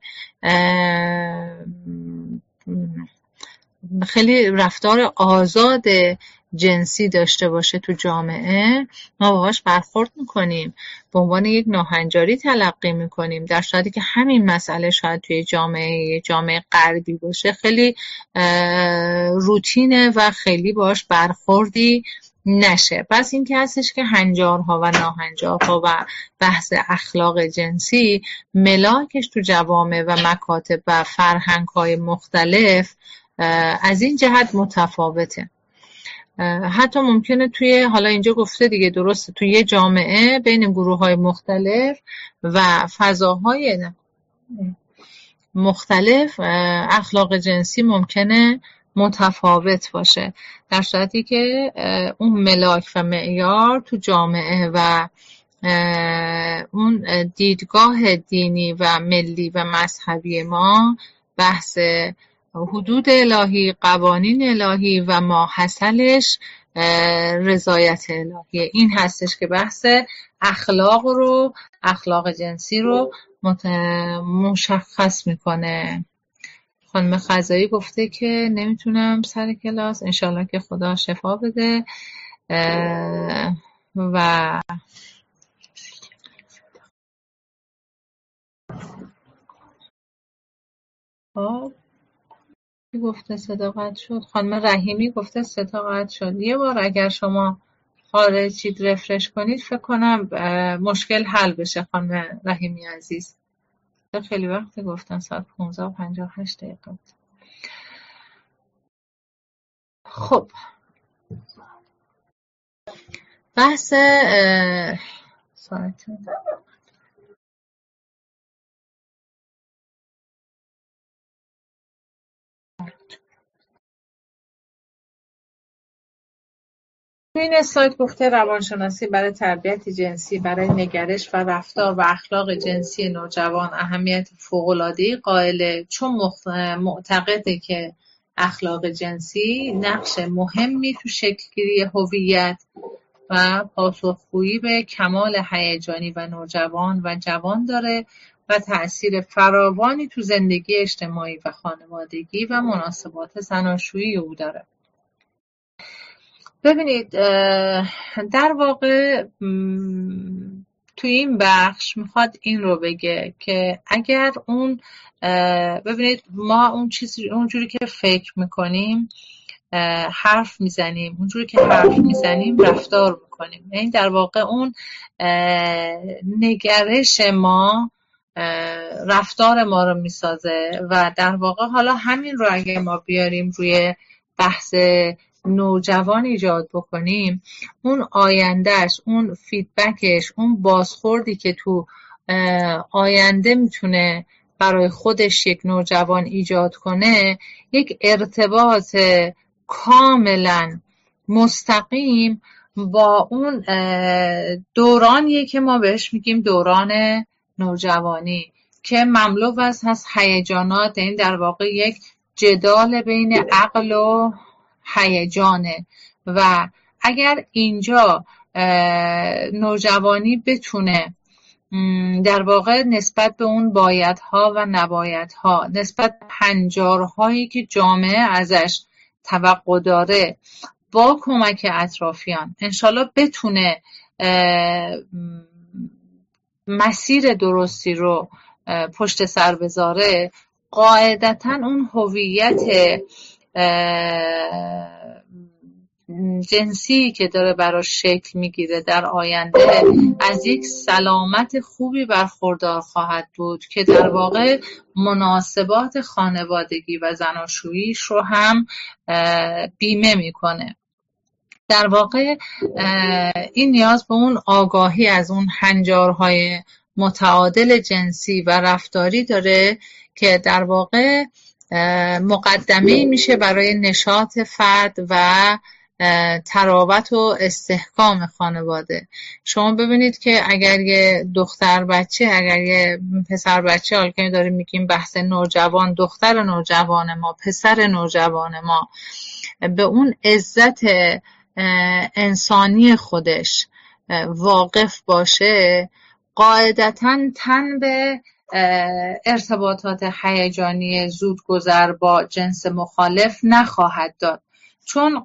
خیلی رفتار آزاد جنسی داشته باشه تو جامعه، ما باهاش برخورد میکنیم، به عنوان یک ناهنجاری تلقی میکنیم، در صورتی که همین مسئله شاید توی جامعه غربی باشه خیلی روتینه و خیلی باهاش برخوردی نشه. پس این که هستش که هنجارها و ناهنجارها و بحث اخلاق جنسی ملاکش تو جوامع و مکاتب و فرهنگ‌های مختلف از این جهت متفاوته. حتی ممکنه توی، حالا اینجا گفته دیگه درسته، توی یه جامعه بین گروه‌های مختلف و فضاهای مختلف اخلاق جنسی ممکنه متفاوت باشه، در صورتی که اون ملاک و معیار تو جامعه و اون دیدگاه دینی و ملی و مذهبی ما بحث حدود الهی، قوانین الهی و ماحصلش رضایت الهی. این هستش که بحث اخلاق جنسی رو مشخص میکنه. خانم خزایی گفته که نمیتونم سر کلاس، انشالله که خدا شفا بده. و گفته صدا قطع شد. خانم رحیمی گفته صدا قطع شد. یه بار اگر شما خارجید رفرش کنید فکر کنم مشکل حل بشه. خانم رحیمی عزیز خیلی وقت گفتن، ساعت 15:58. خب بحث ساعت این اسلاید گفته روانشناسی برای تربیت جنسی، برای نگرش و رفتار و اخلاق جنسی نوجوان اهمیت فوق‌العاده‌ای قائله، چون معتقده که اخلاق جنسی نقش مهمی تو شکل‌گیری هویت و پاسخگویی به کمال هیجانی و نوجوان و جوان داره و تأثیر فراوانی تو زندگی اجتماعی و خانوادگی و مناسبات زناشویی او داره. ببینید در واقع توی این بخش میخواد این رو بگه که اگر اون ببینید ما اونجوری که فکر میکنیم حرف میزنیم، اونجوری که حرف میزنیم رفتار میکنیم. یعنی در واقع اون نگرش ما رفتار ما رو میسازه و در واقع حالا همین رو اگه ما بیاریم روی بحث نوجوان ایجاد بکنیم، اون آیندهش، اون فیدبکش، اون بازخوردی که تو آینده میتونه برای خودش یک نوجوان ایجاد کنه، یک ارتباط کاملا مستقیم با اون دورانیه که ما بهش میگیم دوران نوجوانی که مملو از هیجانات. این در واقع یک جدال بین عقل و هیجانه و اگر اینجا نوجوانی بتونه در واقع نسبت به اون بایدها و نبایدها، نسبت به هنجارهایی که جامعه ازش توقع داره با کمک اطرافیان انشالله بتونه مسیر درستی رو پشت سر بذاره، قاعدتاً اون هویت جنسی که داره براش شکل میگیره در آینده از یک سلامت خوبی برخوردار خواهد بود که در واقع مناسبات خانوادگی و زناشوییش رو هم بیمه میکنه. در واقع این نیاز به اون آگاهی از اون هنجارهای متعادل جنسی و رفتاری داره که در واقع مقدمه میشه برای نشاط فرد و تراوت و استحکام خانواده. شما ببینید که اگر یه دختر بچه، اگر یه پسر بچه، حالا که داریم میگیم بحث نوجوان، دختر نوجوان ما، پسر نوجوان ما به اون عزت انسانی خودش واقف باشه، قاعدتاً تن به ارتباطات هیجانی زودگذر با جنس مخالف نخواهد داد، چون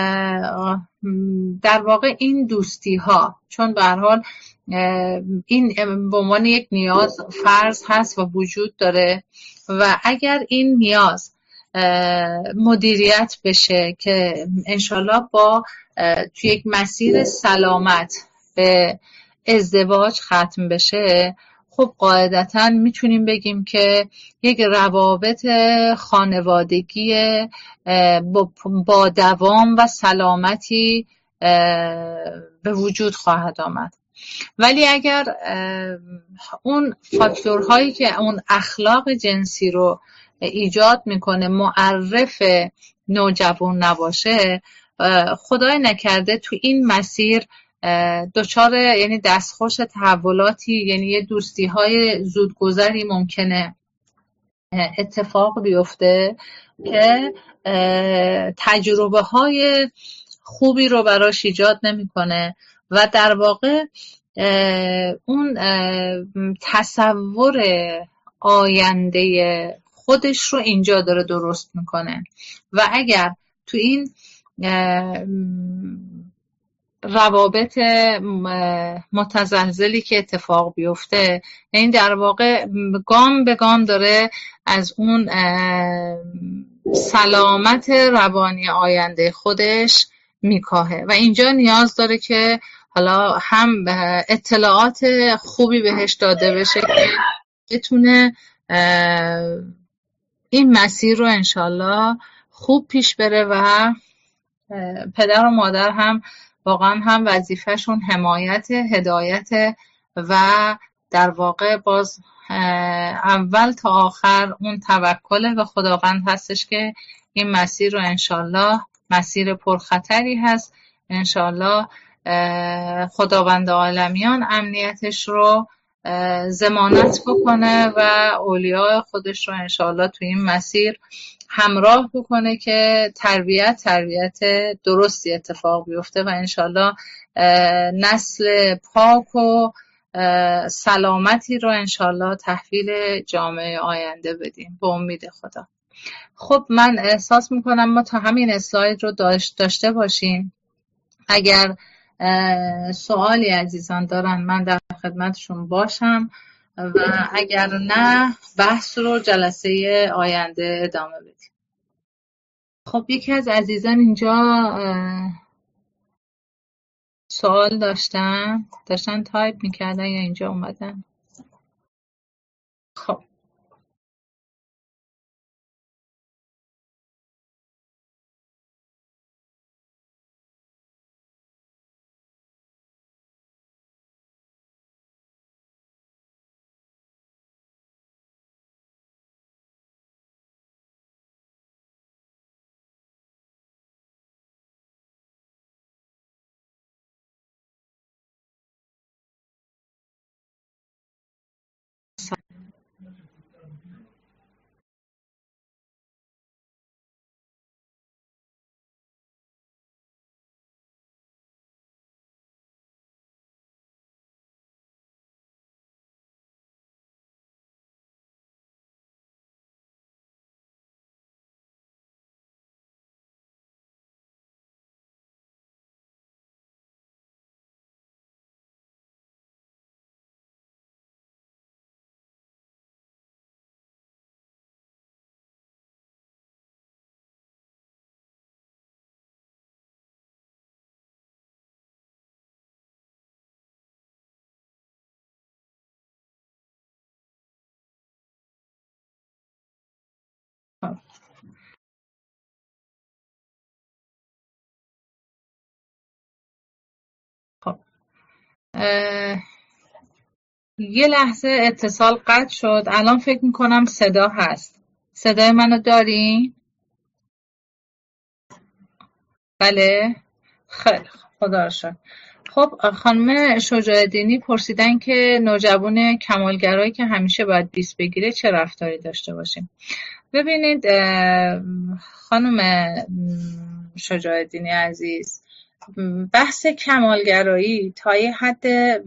در واقع این دوستی ها، چون به هر حال این به عنوان یک نیاز فرض هست و وجود داره و اگر این نیاز مدیریت بشه که انشالله با توی یک مسیر سلامت به ازدواج ختم بشه، خب قاعدتاً میتونیم بگیم که یک روابط خانوادگی با دوام و سلامتی به وجود خواهد آمد. ولی اگر اون فاکتورهایی که اون اخلاق جنسی رو ایجاد میکنه معرف نوجوان نباشه، خدای نکرده تو این مسیر دچار یعنی دستخوش تحولاتی، یعنی یه دوستی های زودگذری ممکنه اتفاق بیفته که تجربه های خوبی رو براش ایجاد نمیکنه و در واقع اون تصور آینده خودش رو اینجا داره درست میکنه و اگر تو این روابط متزلزلی که اتفاق بیفته، این در واقع گام به گام داره از اون سلامت روانی آینده خودش میکاهه و اینجا نیاز داره که حالا هم اطلاعات خوبی بهش داده بشه که بتونه این مسیر رو انشالله خوب پیش بره و پدر و مادر هم واقعا هم وظیفهشون حمایت، هدایت و در واقع باز اول تا آخر اون توکل به خداوند هستش که این مسیر رو انشالله مسیر پرخطری هست، انشالله خداوند عالمیان امنیتش رو ضمانت بکنه و اولیاء خودش رو انشالله تو این مسیر همراه بکنه که تربیت درستی اتفاق بیفته و انشالله نسل پاک و سلامتی رو انشالله تحویل جامعه آینده بدیم به امید خدا. خب من احساس میکنم ما تا همین اسلاید رو داشته باشیم. اگر سوالی عزیزان دارن من در خدمتشون باشم و اگر نه بحث رو جلسه آینده ادامه بدیم. خب یکی از عزیزان اینجا سوال داشتن تایپ میکردن یا اینجا اومدن؟ خب خب یه لحظه اتصال قطع شد. الان فکر میکنم صدا هست. صدای منو دارین؟ بله؟ خیلی خدا رو شکر. خب خانم شجاع‌الدینی پرسیدن که نوجوان کمالگرایی که همیشه باید 20 بگیره چه رفتاری داشته باشیم. ببینید خانم شجاع‌الدینی عزیز، بحث کمالگرایی تا یه حد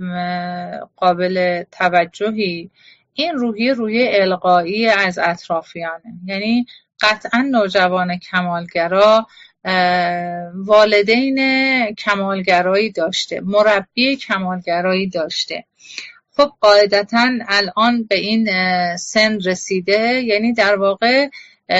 قابل توجهی این روحیه القایی از اطرافیانه. یعنی قطعا نوجوان کمالگرا والدین کمالگرایی داشته، مربی کمالگرایی داشته. خب قاعدتاً الان به این سن رسیده، یعنی در واقع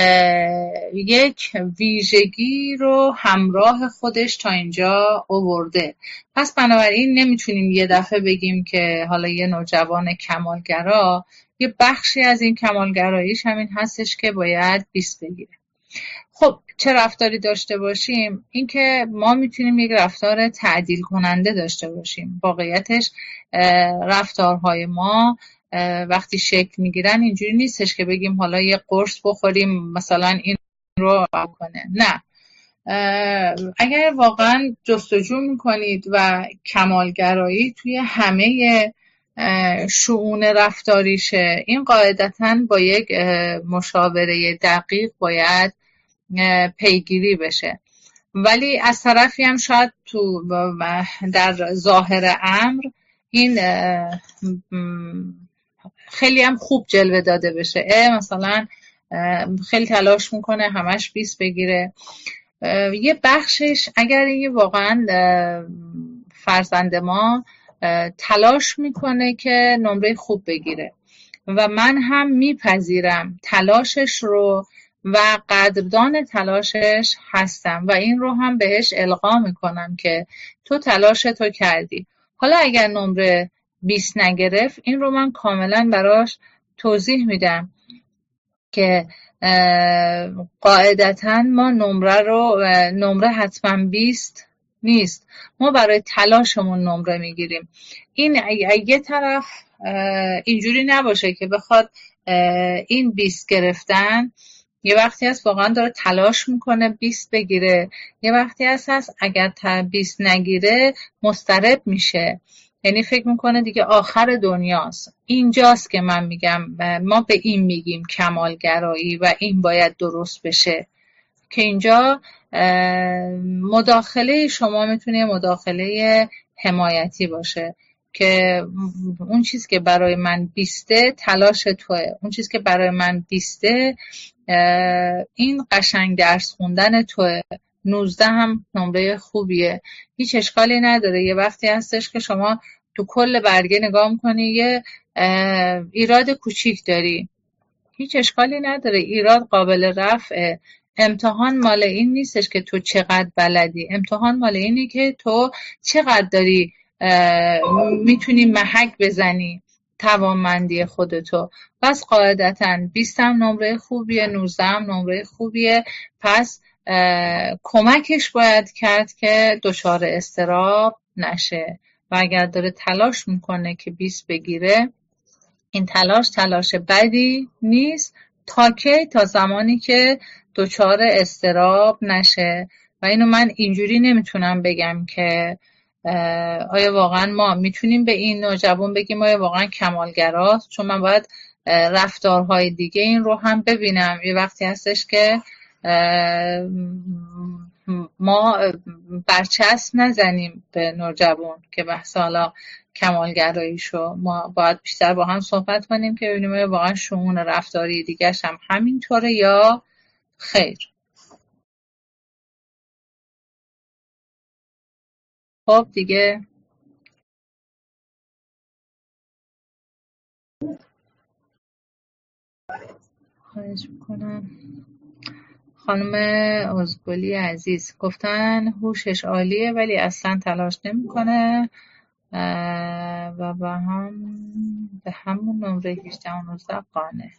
یک ویژگی رو همراه خودش تا اینجا آورده. پس بنابراین نمیتونیم یه دفعه بگیم که حالا یه نوجوان کمالگرا، یه بخشی از این کمالگراییش همین هستش که باید 20 بگیره. خب چه رفتاری داشته باشیم؟ اینکه ما میتونیم یک رفتار تعدیل کننده داشته باشیم. واقعیتش رفتارهای ما وقتی شکل میگیرن اینجوری نیستش که بگیم حالا یه قرص بخوریم مثلا این رو کنه. نه، اگر واقعا جستجو میکنید و کمالگرایی توی همه شؤون رفتاریشه، این قاعدتاً با یک مشاوره دقیق باید پیگیری بشه. ولی از طرفی هم شاید در ظاهر امر این خیلی هم خوب جلوه داده بشه، مثلا خیلی تلاش میکنه همش 20 بگیره. یه بخشش اگر این واقعا فرزند ما تلاش میکنه که نمره خوب بگیره و من هم میپذیرم تلاشش رو و قدردان تلاشش هستم و این رو هم بهش القا میکنم که تو تلاش تو کردی. حالا اگر نمره 20 نگرفت، این رو من کاملا براش توضیح میدم که قاعدتاً ما نمره حتما 20 نیست، ما برای تلاشمون نمره میگیریم. این یه طرف اینجوری نباشه که بخواد این 20 گرفتن یه وقتی هست واقعا داره تلاش میکنه 20 بگیره، یه وقتی هست اگر 20 نگیره مضطرب میشه، یعنی فکر میکنه دیگه آخر دنیاست. اینجاست که من میگم ما به این میگیم کمالگرایی و این باید درست بشه، که اینجا مداخله شما میتونه مداخله حمایتی باشه. که اون چیز که برای من 20 تلاش توه، اون چیز که برای من 20 این قشنگ درس خوندن توه. 19 هم نمره خوبیه، هیچ اشکالی نداره. یه وقتی هستش که شما تو کل برگه نگاه میکنی یه ایراد کوچیک داری، هیچ اشکالی نداره، ایراد قابل رفعه. امتحان مال این نیستش که تو چقدر بلدی، امتحان مال اینه که تو چقدر داری میتونی محک بزنی توانمندی خودتو. پس قاعدتاً 20 هم نمره خوبیه، 19 هم نمره خوبیه. پس کمکش باید کرد که دچار اضطراب نشه و اگر داره تلاش میکنه که 20 بگیره، این تلاش بدی نیست تا که تا زمانی که دچار اضطراب نشه. و اینو من اینجوری نمیتونم بگم که آیا واقعا ما میتونیم به این نوجوان بگیم آیا واقعا کمالگراست، چون من باید رفتارهای دیگه این رو هم ببینم. یه وقتی هستش که ما برچسب نزنیم به نوجوان که بحث حالا کمالگراییشو، ما باید بیشتر با هم صحبت کنیم که ببینیم واقعا شؤون رفتاری دیگرش هم همینطوره یا خیر. خب دیگه خواهش میکنم. خانم ازگلی عزیز گفتن هوشش عالیه ولی اصلا تلاش نمیکنه و به همون نمره 18 و 19 قانع.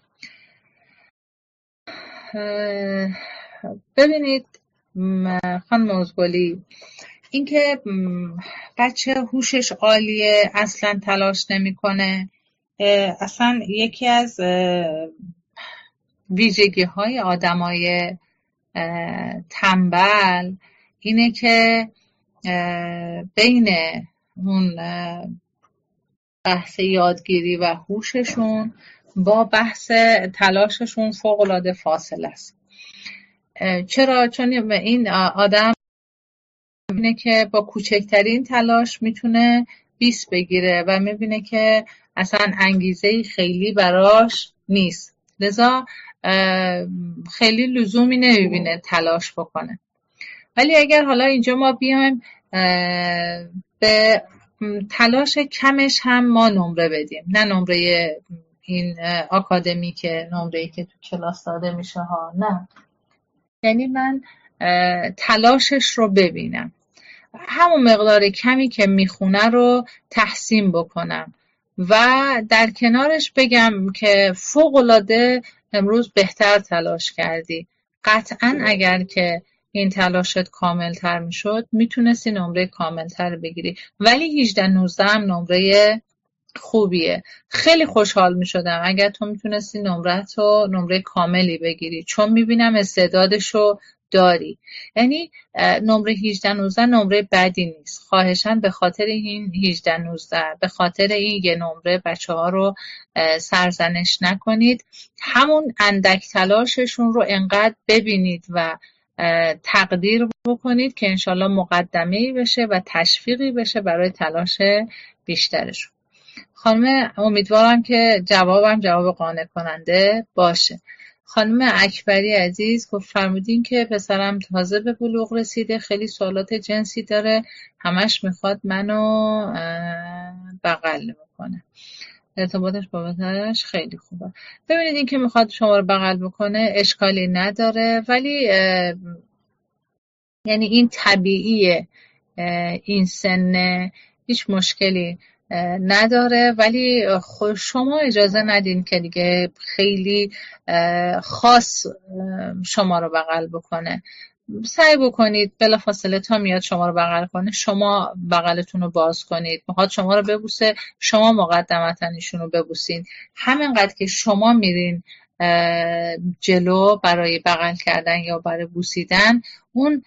ببینید خانم ازگلی، اینکه بچه هوشش عالیه اصلا تلاش نمیکنه، اصلا یکی از ویژگی های آدمای تنبل اینه که بین اون بحث یادگیری و هوششون با بحث تلاششون فوق‌العاده فاصله است. چرا؟ چون این آدم میبینه که با کوچکترین تلاش میتونه 20 بگیره و میبینه که اصلا انگیزه‌ای خیلی براش نیست، لذا خیلی لزومی نمیبینه تلاش بکنه. ولی اگر حالا اینجا ما بیایم به تلاش کمش هم ما نمره بدیم، نه نمره این آکادمی که نمره‌ای که تو کلاس داده میشه ها، نه، یعنی من تلاشش رو ببینم، همون مقدار کمی که میخونه رو تحسین بکنم و در کنارش بگم که فوق‌العاده امروز بهتر تلاش کردی. قطعاً اگر که این تلاشت کاملتر میشد میتونستی نمره کاملتر بگیری، ولی 18-19 هم نمره خوبیه. خیلی خوشحال میشدم اگر تو میتونستی نمره کاملی بگیری، چون میبینم استعدادشو داری. یعنی نمره 18-19 نمره بدی نیست. خواهشاً به خاطر این 18-19 به خاطر این یه نمره بچه ها رو سرزنش نکنید، همون اندک تلاششون رو انقدر ببینید و تقدیر بکنید که انشالله مقدمه‌ای بشه و تشویقی بشه برای تلاش بیشترشون. خانم امیدوارم که جوابم جواب قانع کننده باشه. خانم اکبری عزیز گفت فرمودین که پسرم تازه به بلوغ رسیده، خیلی سوالات جنسی داره، همش میخواد منو بغل بکنه، ارتباطش با پدرش خیلی خوبه. ببینید این که میخواد شما رو بغل بکنه اشکالی نداره، ولی یعنی این طبیعیه، این سن هیچ مشکلی نداره، ولی شما اجازه ندین که دیگه خیلی خاص شما رو بغل بکنه. سعی بکنید بلافاصله تا میاد شما رو بغل کنه شما بغلتون رو باز کنید. میخواد شما رو ببوسه، شما مقدمتا ایشون رو ببوسین. همینقدر که شما میرین جلو برای بغل کردن یا برای بوسیدن، اون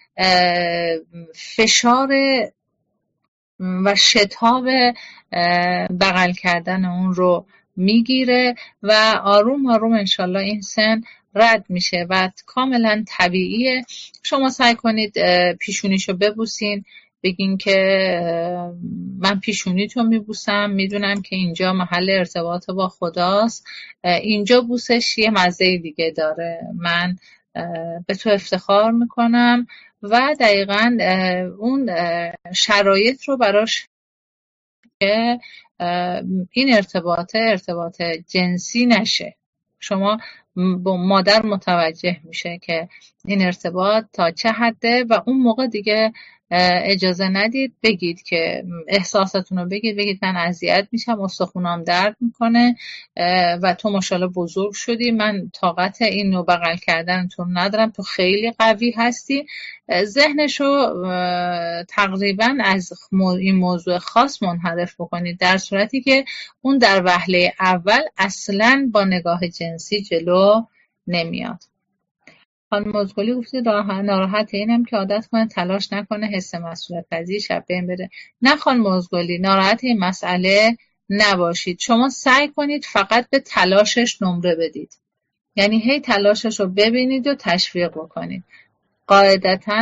فشار و شتاب بغل کردن اون رو میگیره و آروم آروم انشالله این سن رد میشه و کاملا طبیعیه. شما سعی کنید پیشونیشو ببوسین بگین که من پیشونیتو میبوسم، میدونم که اینجا محل ارتباط با خداست، اینجا بوسش یه مزه دیگه داره، من به تو افتخار میکنم و دقیقاً اون شرایط رو براش که این ارتباط جنسی نشه. شما با مادر متوجه میشه که این ارتباط تا چه حده و اون موقع دیگه اجازه ندید بگید که احساساتون رو بگید من اذیت میشم، استخونام درد میکنه و تو ماشاءالله بزرگ شدی، من طاقت این رو بغل کردنتون ندارم، تو خیلی قوی هستی. ذهنشو تقریبا از این موضوع خاص منحرف بکنید، در صورتی که اون در وهله اول اصلاً با نگاه جنسی جلو نمیاد. خانم مزغلی گفته ناراحت اینم که عادت کنه تلاش نکنه، حس مسئولیت پذیری شب بین بره. نه خانم مزغلی، ناراحت این مسئله نباشید، شما سعی کنید فقط به تلاشش نمره بدید، یعنی هی تلاشش رو ببینید و تشویق بکنید. قاعدتاً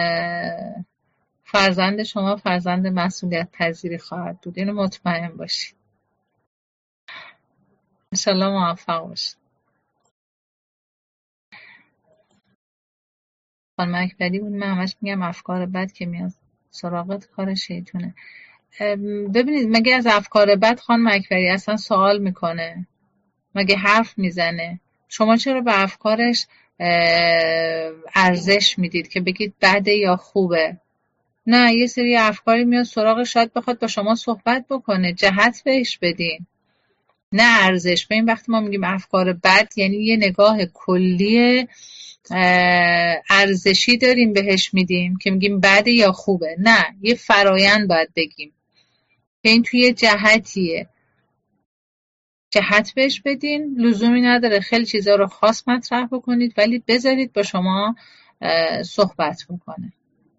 فرزند شما فرزند مسئولیت پذیری خواهد بود، اینو مطمئن باشید. انشالله موفق باشید. خانم اکبری بود، من همش میگم افکار بد که میاد سراغت کار شیطونه. ببینید مگه از افکار بد خانم اکبری اصلا سوال میکنه؟ مگه حرف میزنه؟ شما چرا به افکارش ارزش میدید که بگید بده یا خوبه؟ نه، یه سری افکاری میاد سراغ، شاید بخواد با شما صحبت بکنه، جهت بهش بدین، نه ارزش. به این وقتی ما میگیم افکار بد یعنی یه نگاه کلی ارزشی داریم بهش میدیم که میگیم بده یا خوبه. نه، یه فرایند باید بگیم که این توی جهتیه، جهت بهش بدین. لزومی نداره خیلی چیزا رو خاص مطرح بکنید ولی بذارید با شما صحبت بکنه.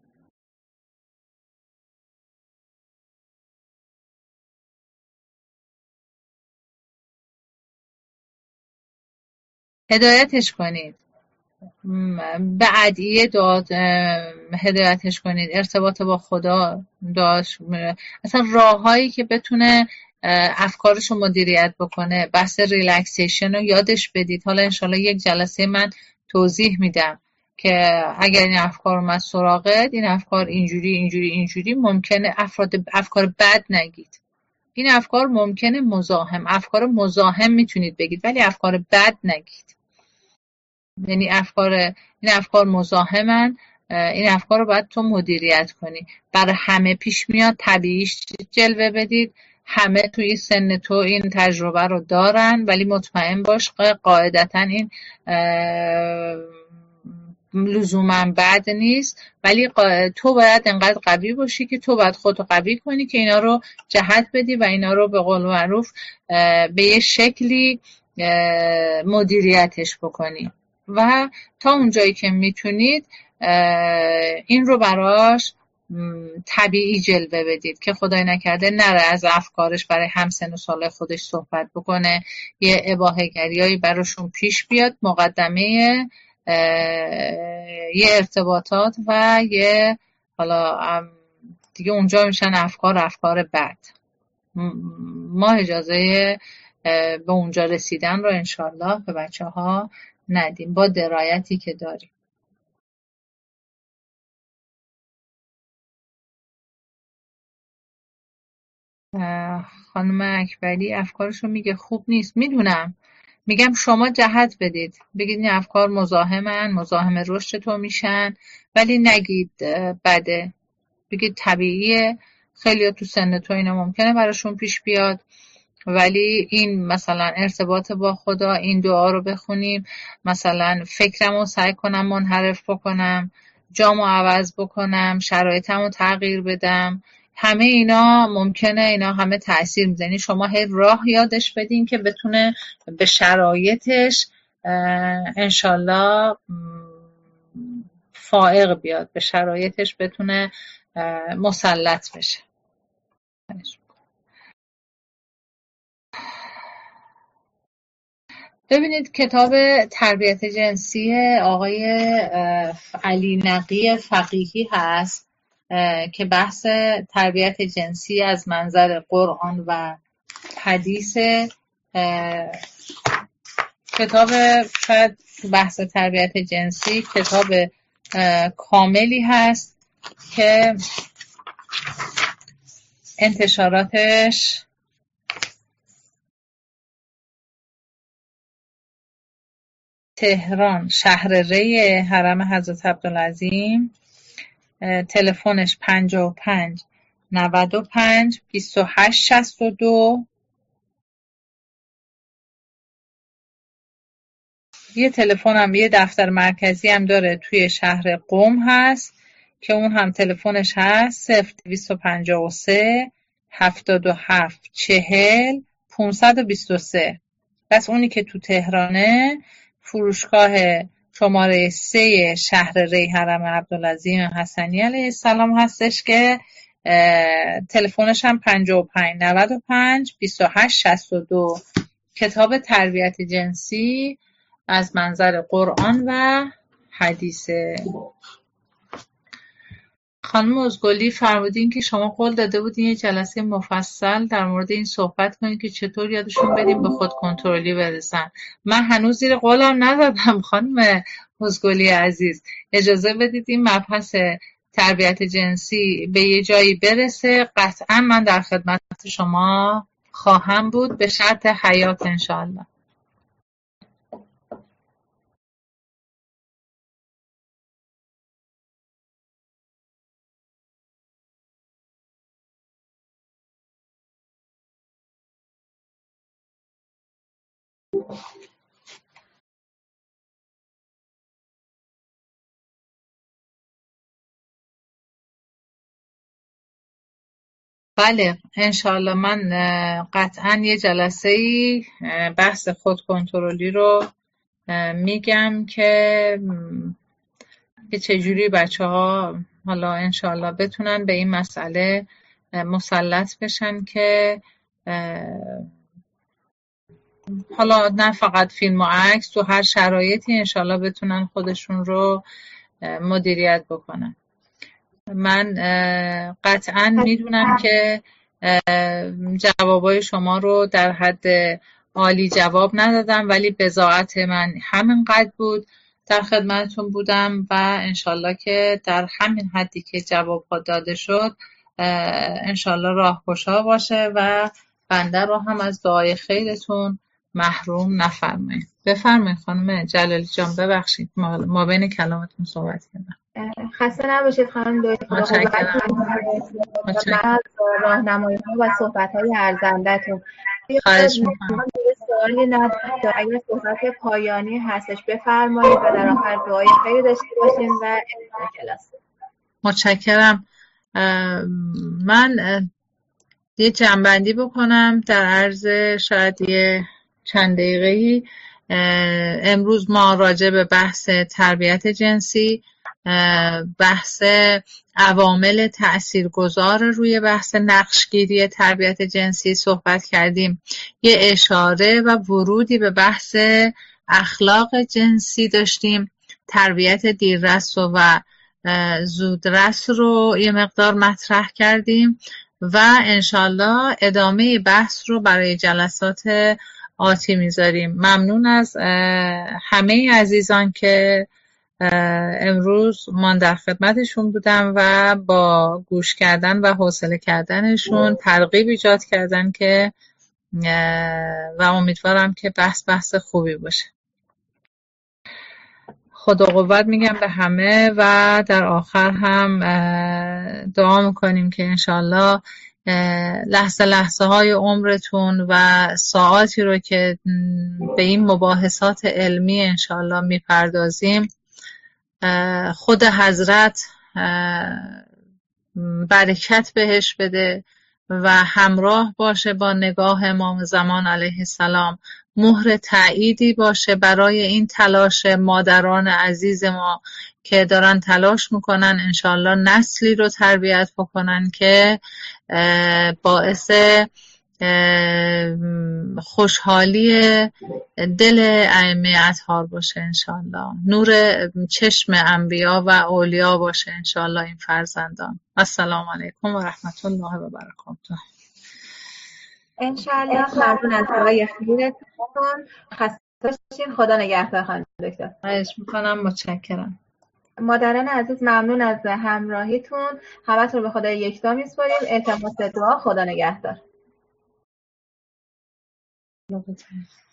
هدایتش کنید، به ادعیه دعا هدایتش کنید، ارتباط با خدا داشت، اصلا راههایی که بتونه افکارش رو مدیریت بکنه. بحث ریلکسیشن رو یادش بدید. حالا انشالله یک جلسه من توضیح میدم که اگر این افکار اومد سراغت، این افکار اینجوری ممکنه افکار بد نگید، این افکار ممکنه افکار مزاحم میتونید بگید ولی افکار بد نگید. یعنی این افکار مزاحمن، این افکار رو باید تو مدیریت کنی. برای همه پیش میاد، طبیعیش جلوه بدید، همه توی سن تو این تجربه رو دارن ولی مطمئن باش قاعدتا این لزوما بد نیست، ولی تو باید انقدر قوی باشی که تو باید خودتو قوی کنی که اینا رو جهت بدی و اینا رو به قول معروف به یه شکلی مدیریتش بکنی و تا اونجایی که میتونید این رو براش طبیعی جلوه بدید که خدای نکرده نره از افکارش برای همسن و سال خودش صحبت بکنه، یه اباحه‌گریایی براشون پیش بیاد، مقدمه یه ارتباطات و یه حالا دیگه اونجا میشن افکار بد. ما اجازه به اونجا رسیدن رو انشالله به بچه ها ندیم با درایتی که داریم. خانم اکبری افکارشو میگه خوب نیست، میدونم، میگم شما جهت بدید، بگید این افکار مزاحم رشد تو میشن ولی نگید بده، بگید طبیعیه، خیلی تو سن تو اینا ممکنه براشون پیش بیاد ولی این مثلا ارتباط با خدا، این دعا رو بخونیم، مثلا فکرمو سعی کنم منحرف بکنم، جامو عوض بکنم، شرایطمو تغییر بدم، همه اینا ممکنه، اینا همه تأثیر میزنی. شما هی راه یادش بدین که بتونه به شرایطش انشالله فائق بیاد، به شرایطش بتونه مسلط بشه. ببینید کتاب تربیت جنسی آقای علی نقی فقیهی هست، که بحث تربیت جنسی از منظر قرآن و حدیث. کتاب شاید بحث تربیت جنسی کتاب کاملی هست که انتشاراتش تهران، شهر ری، حرم حضرت عبدالعظیم. تلفنش 55 95 28 62. یه تلفن هم، یه دفتر مرکزی هم داره توی شهر قم هست که اون هم تلفنش هست 0253 77 40 523. بس اونی که تو تهرانه فروشگاه شماره 3 شهر ری حرم عبدالعظیم حسنی علیه السلام هستش که تلفنش هم 55 95 28 62. کتاب تربیت جنسی از منظر قرآن و حدیثه. خانم ازگلی فرمودین که شما قول داده بودین یه جلسه مفصل در مورد این صحبت کنین که چطور یادشون بدیم به خود کنترلی برسن. من هنوز زیر قولم نزدم خانم ازگلی عزیز. اجازه بدید این مبحث تربیت جنسی به یه جایی برسه. قطعا من در خدمت شما خواهم بود به شرط حیات انشاءالله. بله انشاءالله من قطعا یه جلسه‌ای بحث خود کنترلی رو میگم که چجوری بچه‌ها حالا انشاءالله بتونن به این مسئله مسلط بشن که حالا نه فقط فیلم و عکس، تو هر شرایطی انشاءالله بتونن خودشون رو مدیریت بکنن. من قطعا میدونم که جوابای شما رو در حد عالی جواب ندادم، ولی بضاعت من همینقدر بود، در خدمتتون بودم و انشالله که در همین حدی که جواب داده شد انشالله راهگشا باشه و بنده رو هم از دعای خیرتون محروم نفرمایید. بفرمایید خانم جلالی جان. ببخشید ما بین کلامتون صحبت کردم. خسته نباشید خانم دکتر. متشکرم. راهنمایی‌ها و صحبت‌های ارزنده‌تون. خواهش می‌کنم. سوالی ندارم. اگر صحبت پایانی هستش بفرمایید و در آخر دعای خیر داشته باشین و ادامه کلاس. متشکرم. من یه جنبندی بکنم در عرض شاید یه چند دقیقه‌ای. امروز ما راجع به بحث تربیت جنسی، بحث عوامل تأثیرگذار روی بحث نقشگیری تربیت جنسی صحبت کردیم. یه اشاره و ورودی به بحث اخلاق جنسی داشتیم. تربیت دیررس و زودرس رو یه مقدار مطرح کردیم و انشالله ادامه بحث رو برای جلسات آتی میذاریم. ممنون از همه عزیزان که امروز من در خدمتشون بودم و با گوش کردن و حوصله کردنشون ترغیب ایجاد کردن که و امیدوارم که بحث خوبی باشه. خدا قوت میگم به همه و در آخر هم دعا میکنیم که انشالله لحظه های عمرتون و ساعاتی رو که به این مباحثات علمی انشالله میپردازیم خود حضرت برکت بهش بده و همراه باشه با نگاه امام زمان علیه السلام، مهر تأییدی باشه برای این تلاش مادران عزیز ما که دارن تلاش میکنن انشالله نسلی رو تربیت بکنن که باعث خوشحالی دل ائمه اطهار باشه انشالله، نور چشم انبیا و اولیا باشه انشالله این فرزندان. السلام علیکم و رحمت الله و برکاته. انشالله. ممنون از دعای خیرتون. خسته باشین. خدا نگهدار خانم دکتر. خواهش میکنم. متشکرم. مادران عزیز ممنون از همراهیتون. همتون رو به خدای یکتا میسپاریم. التماس دعا. خدا نگهدار.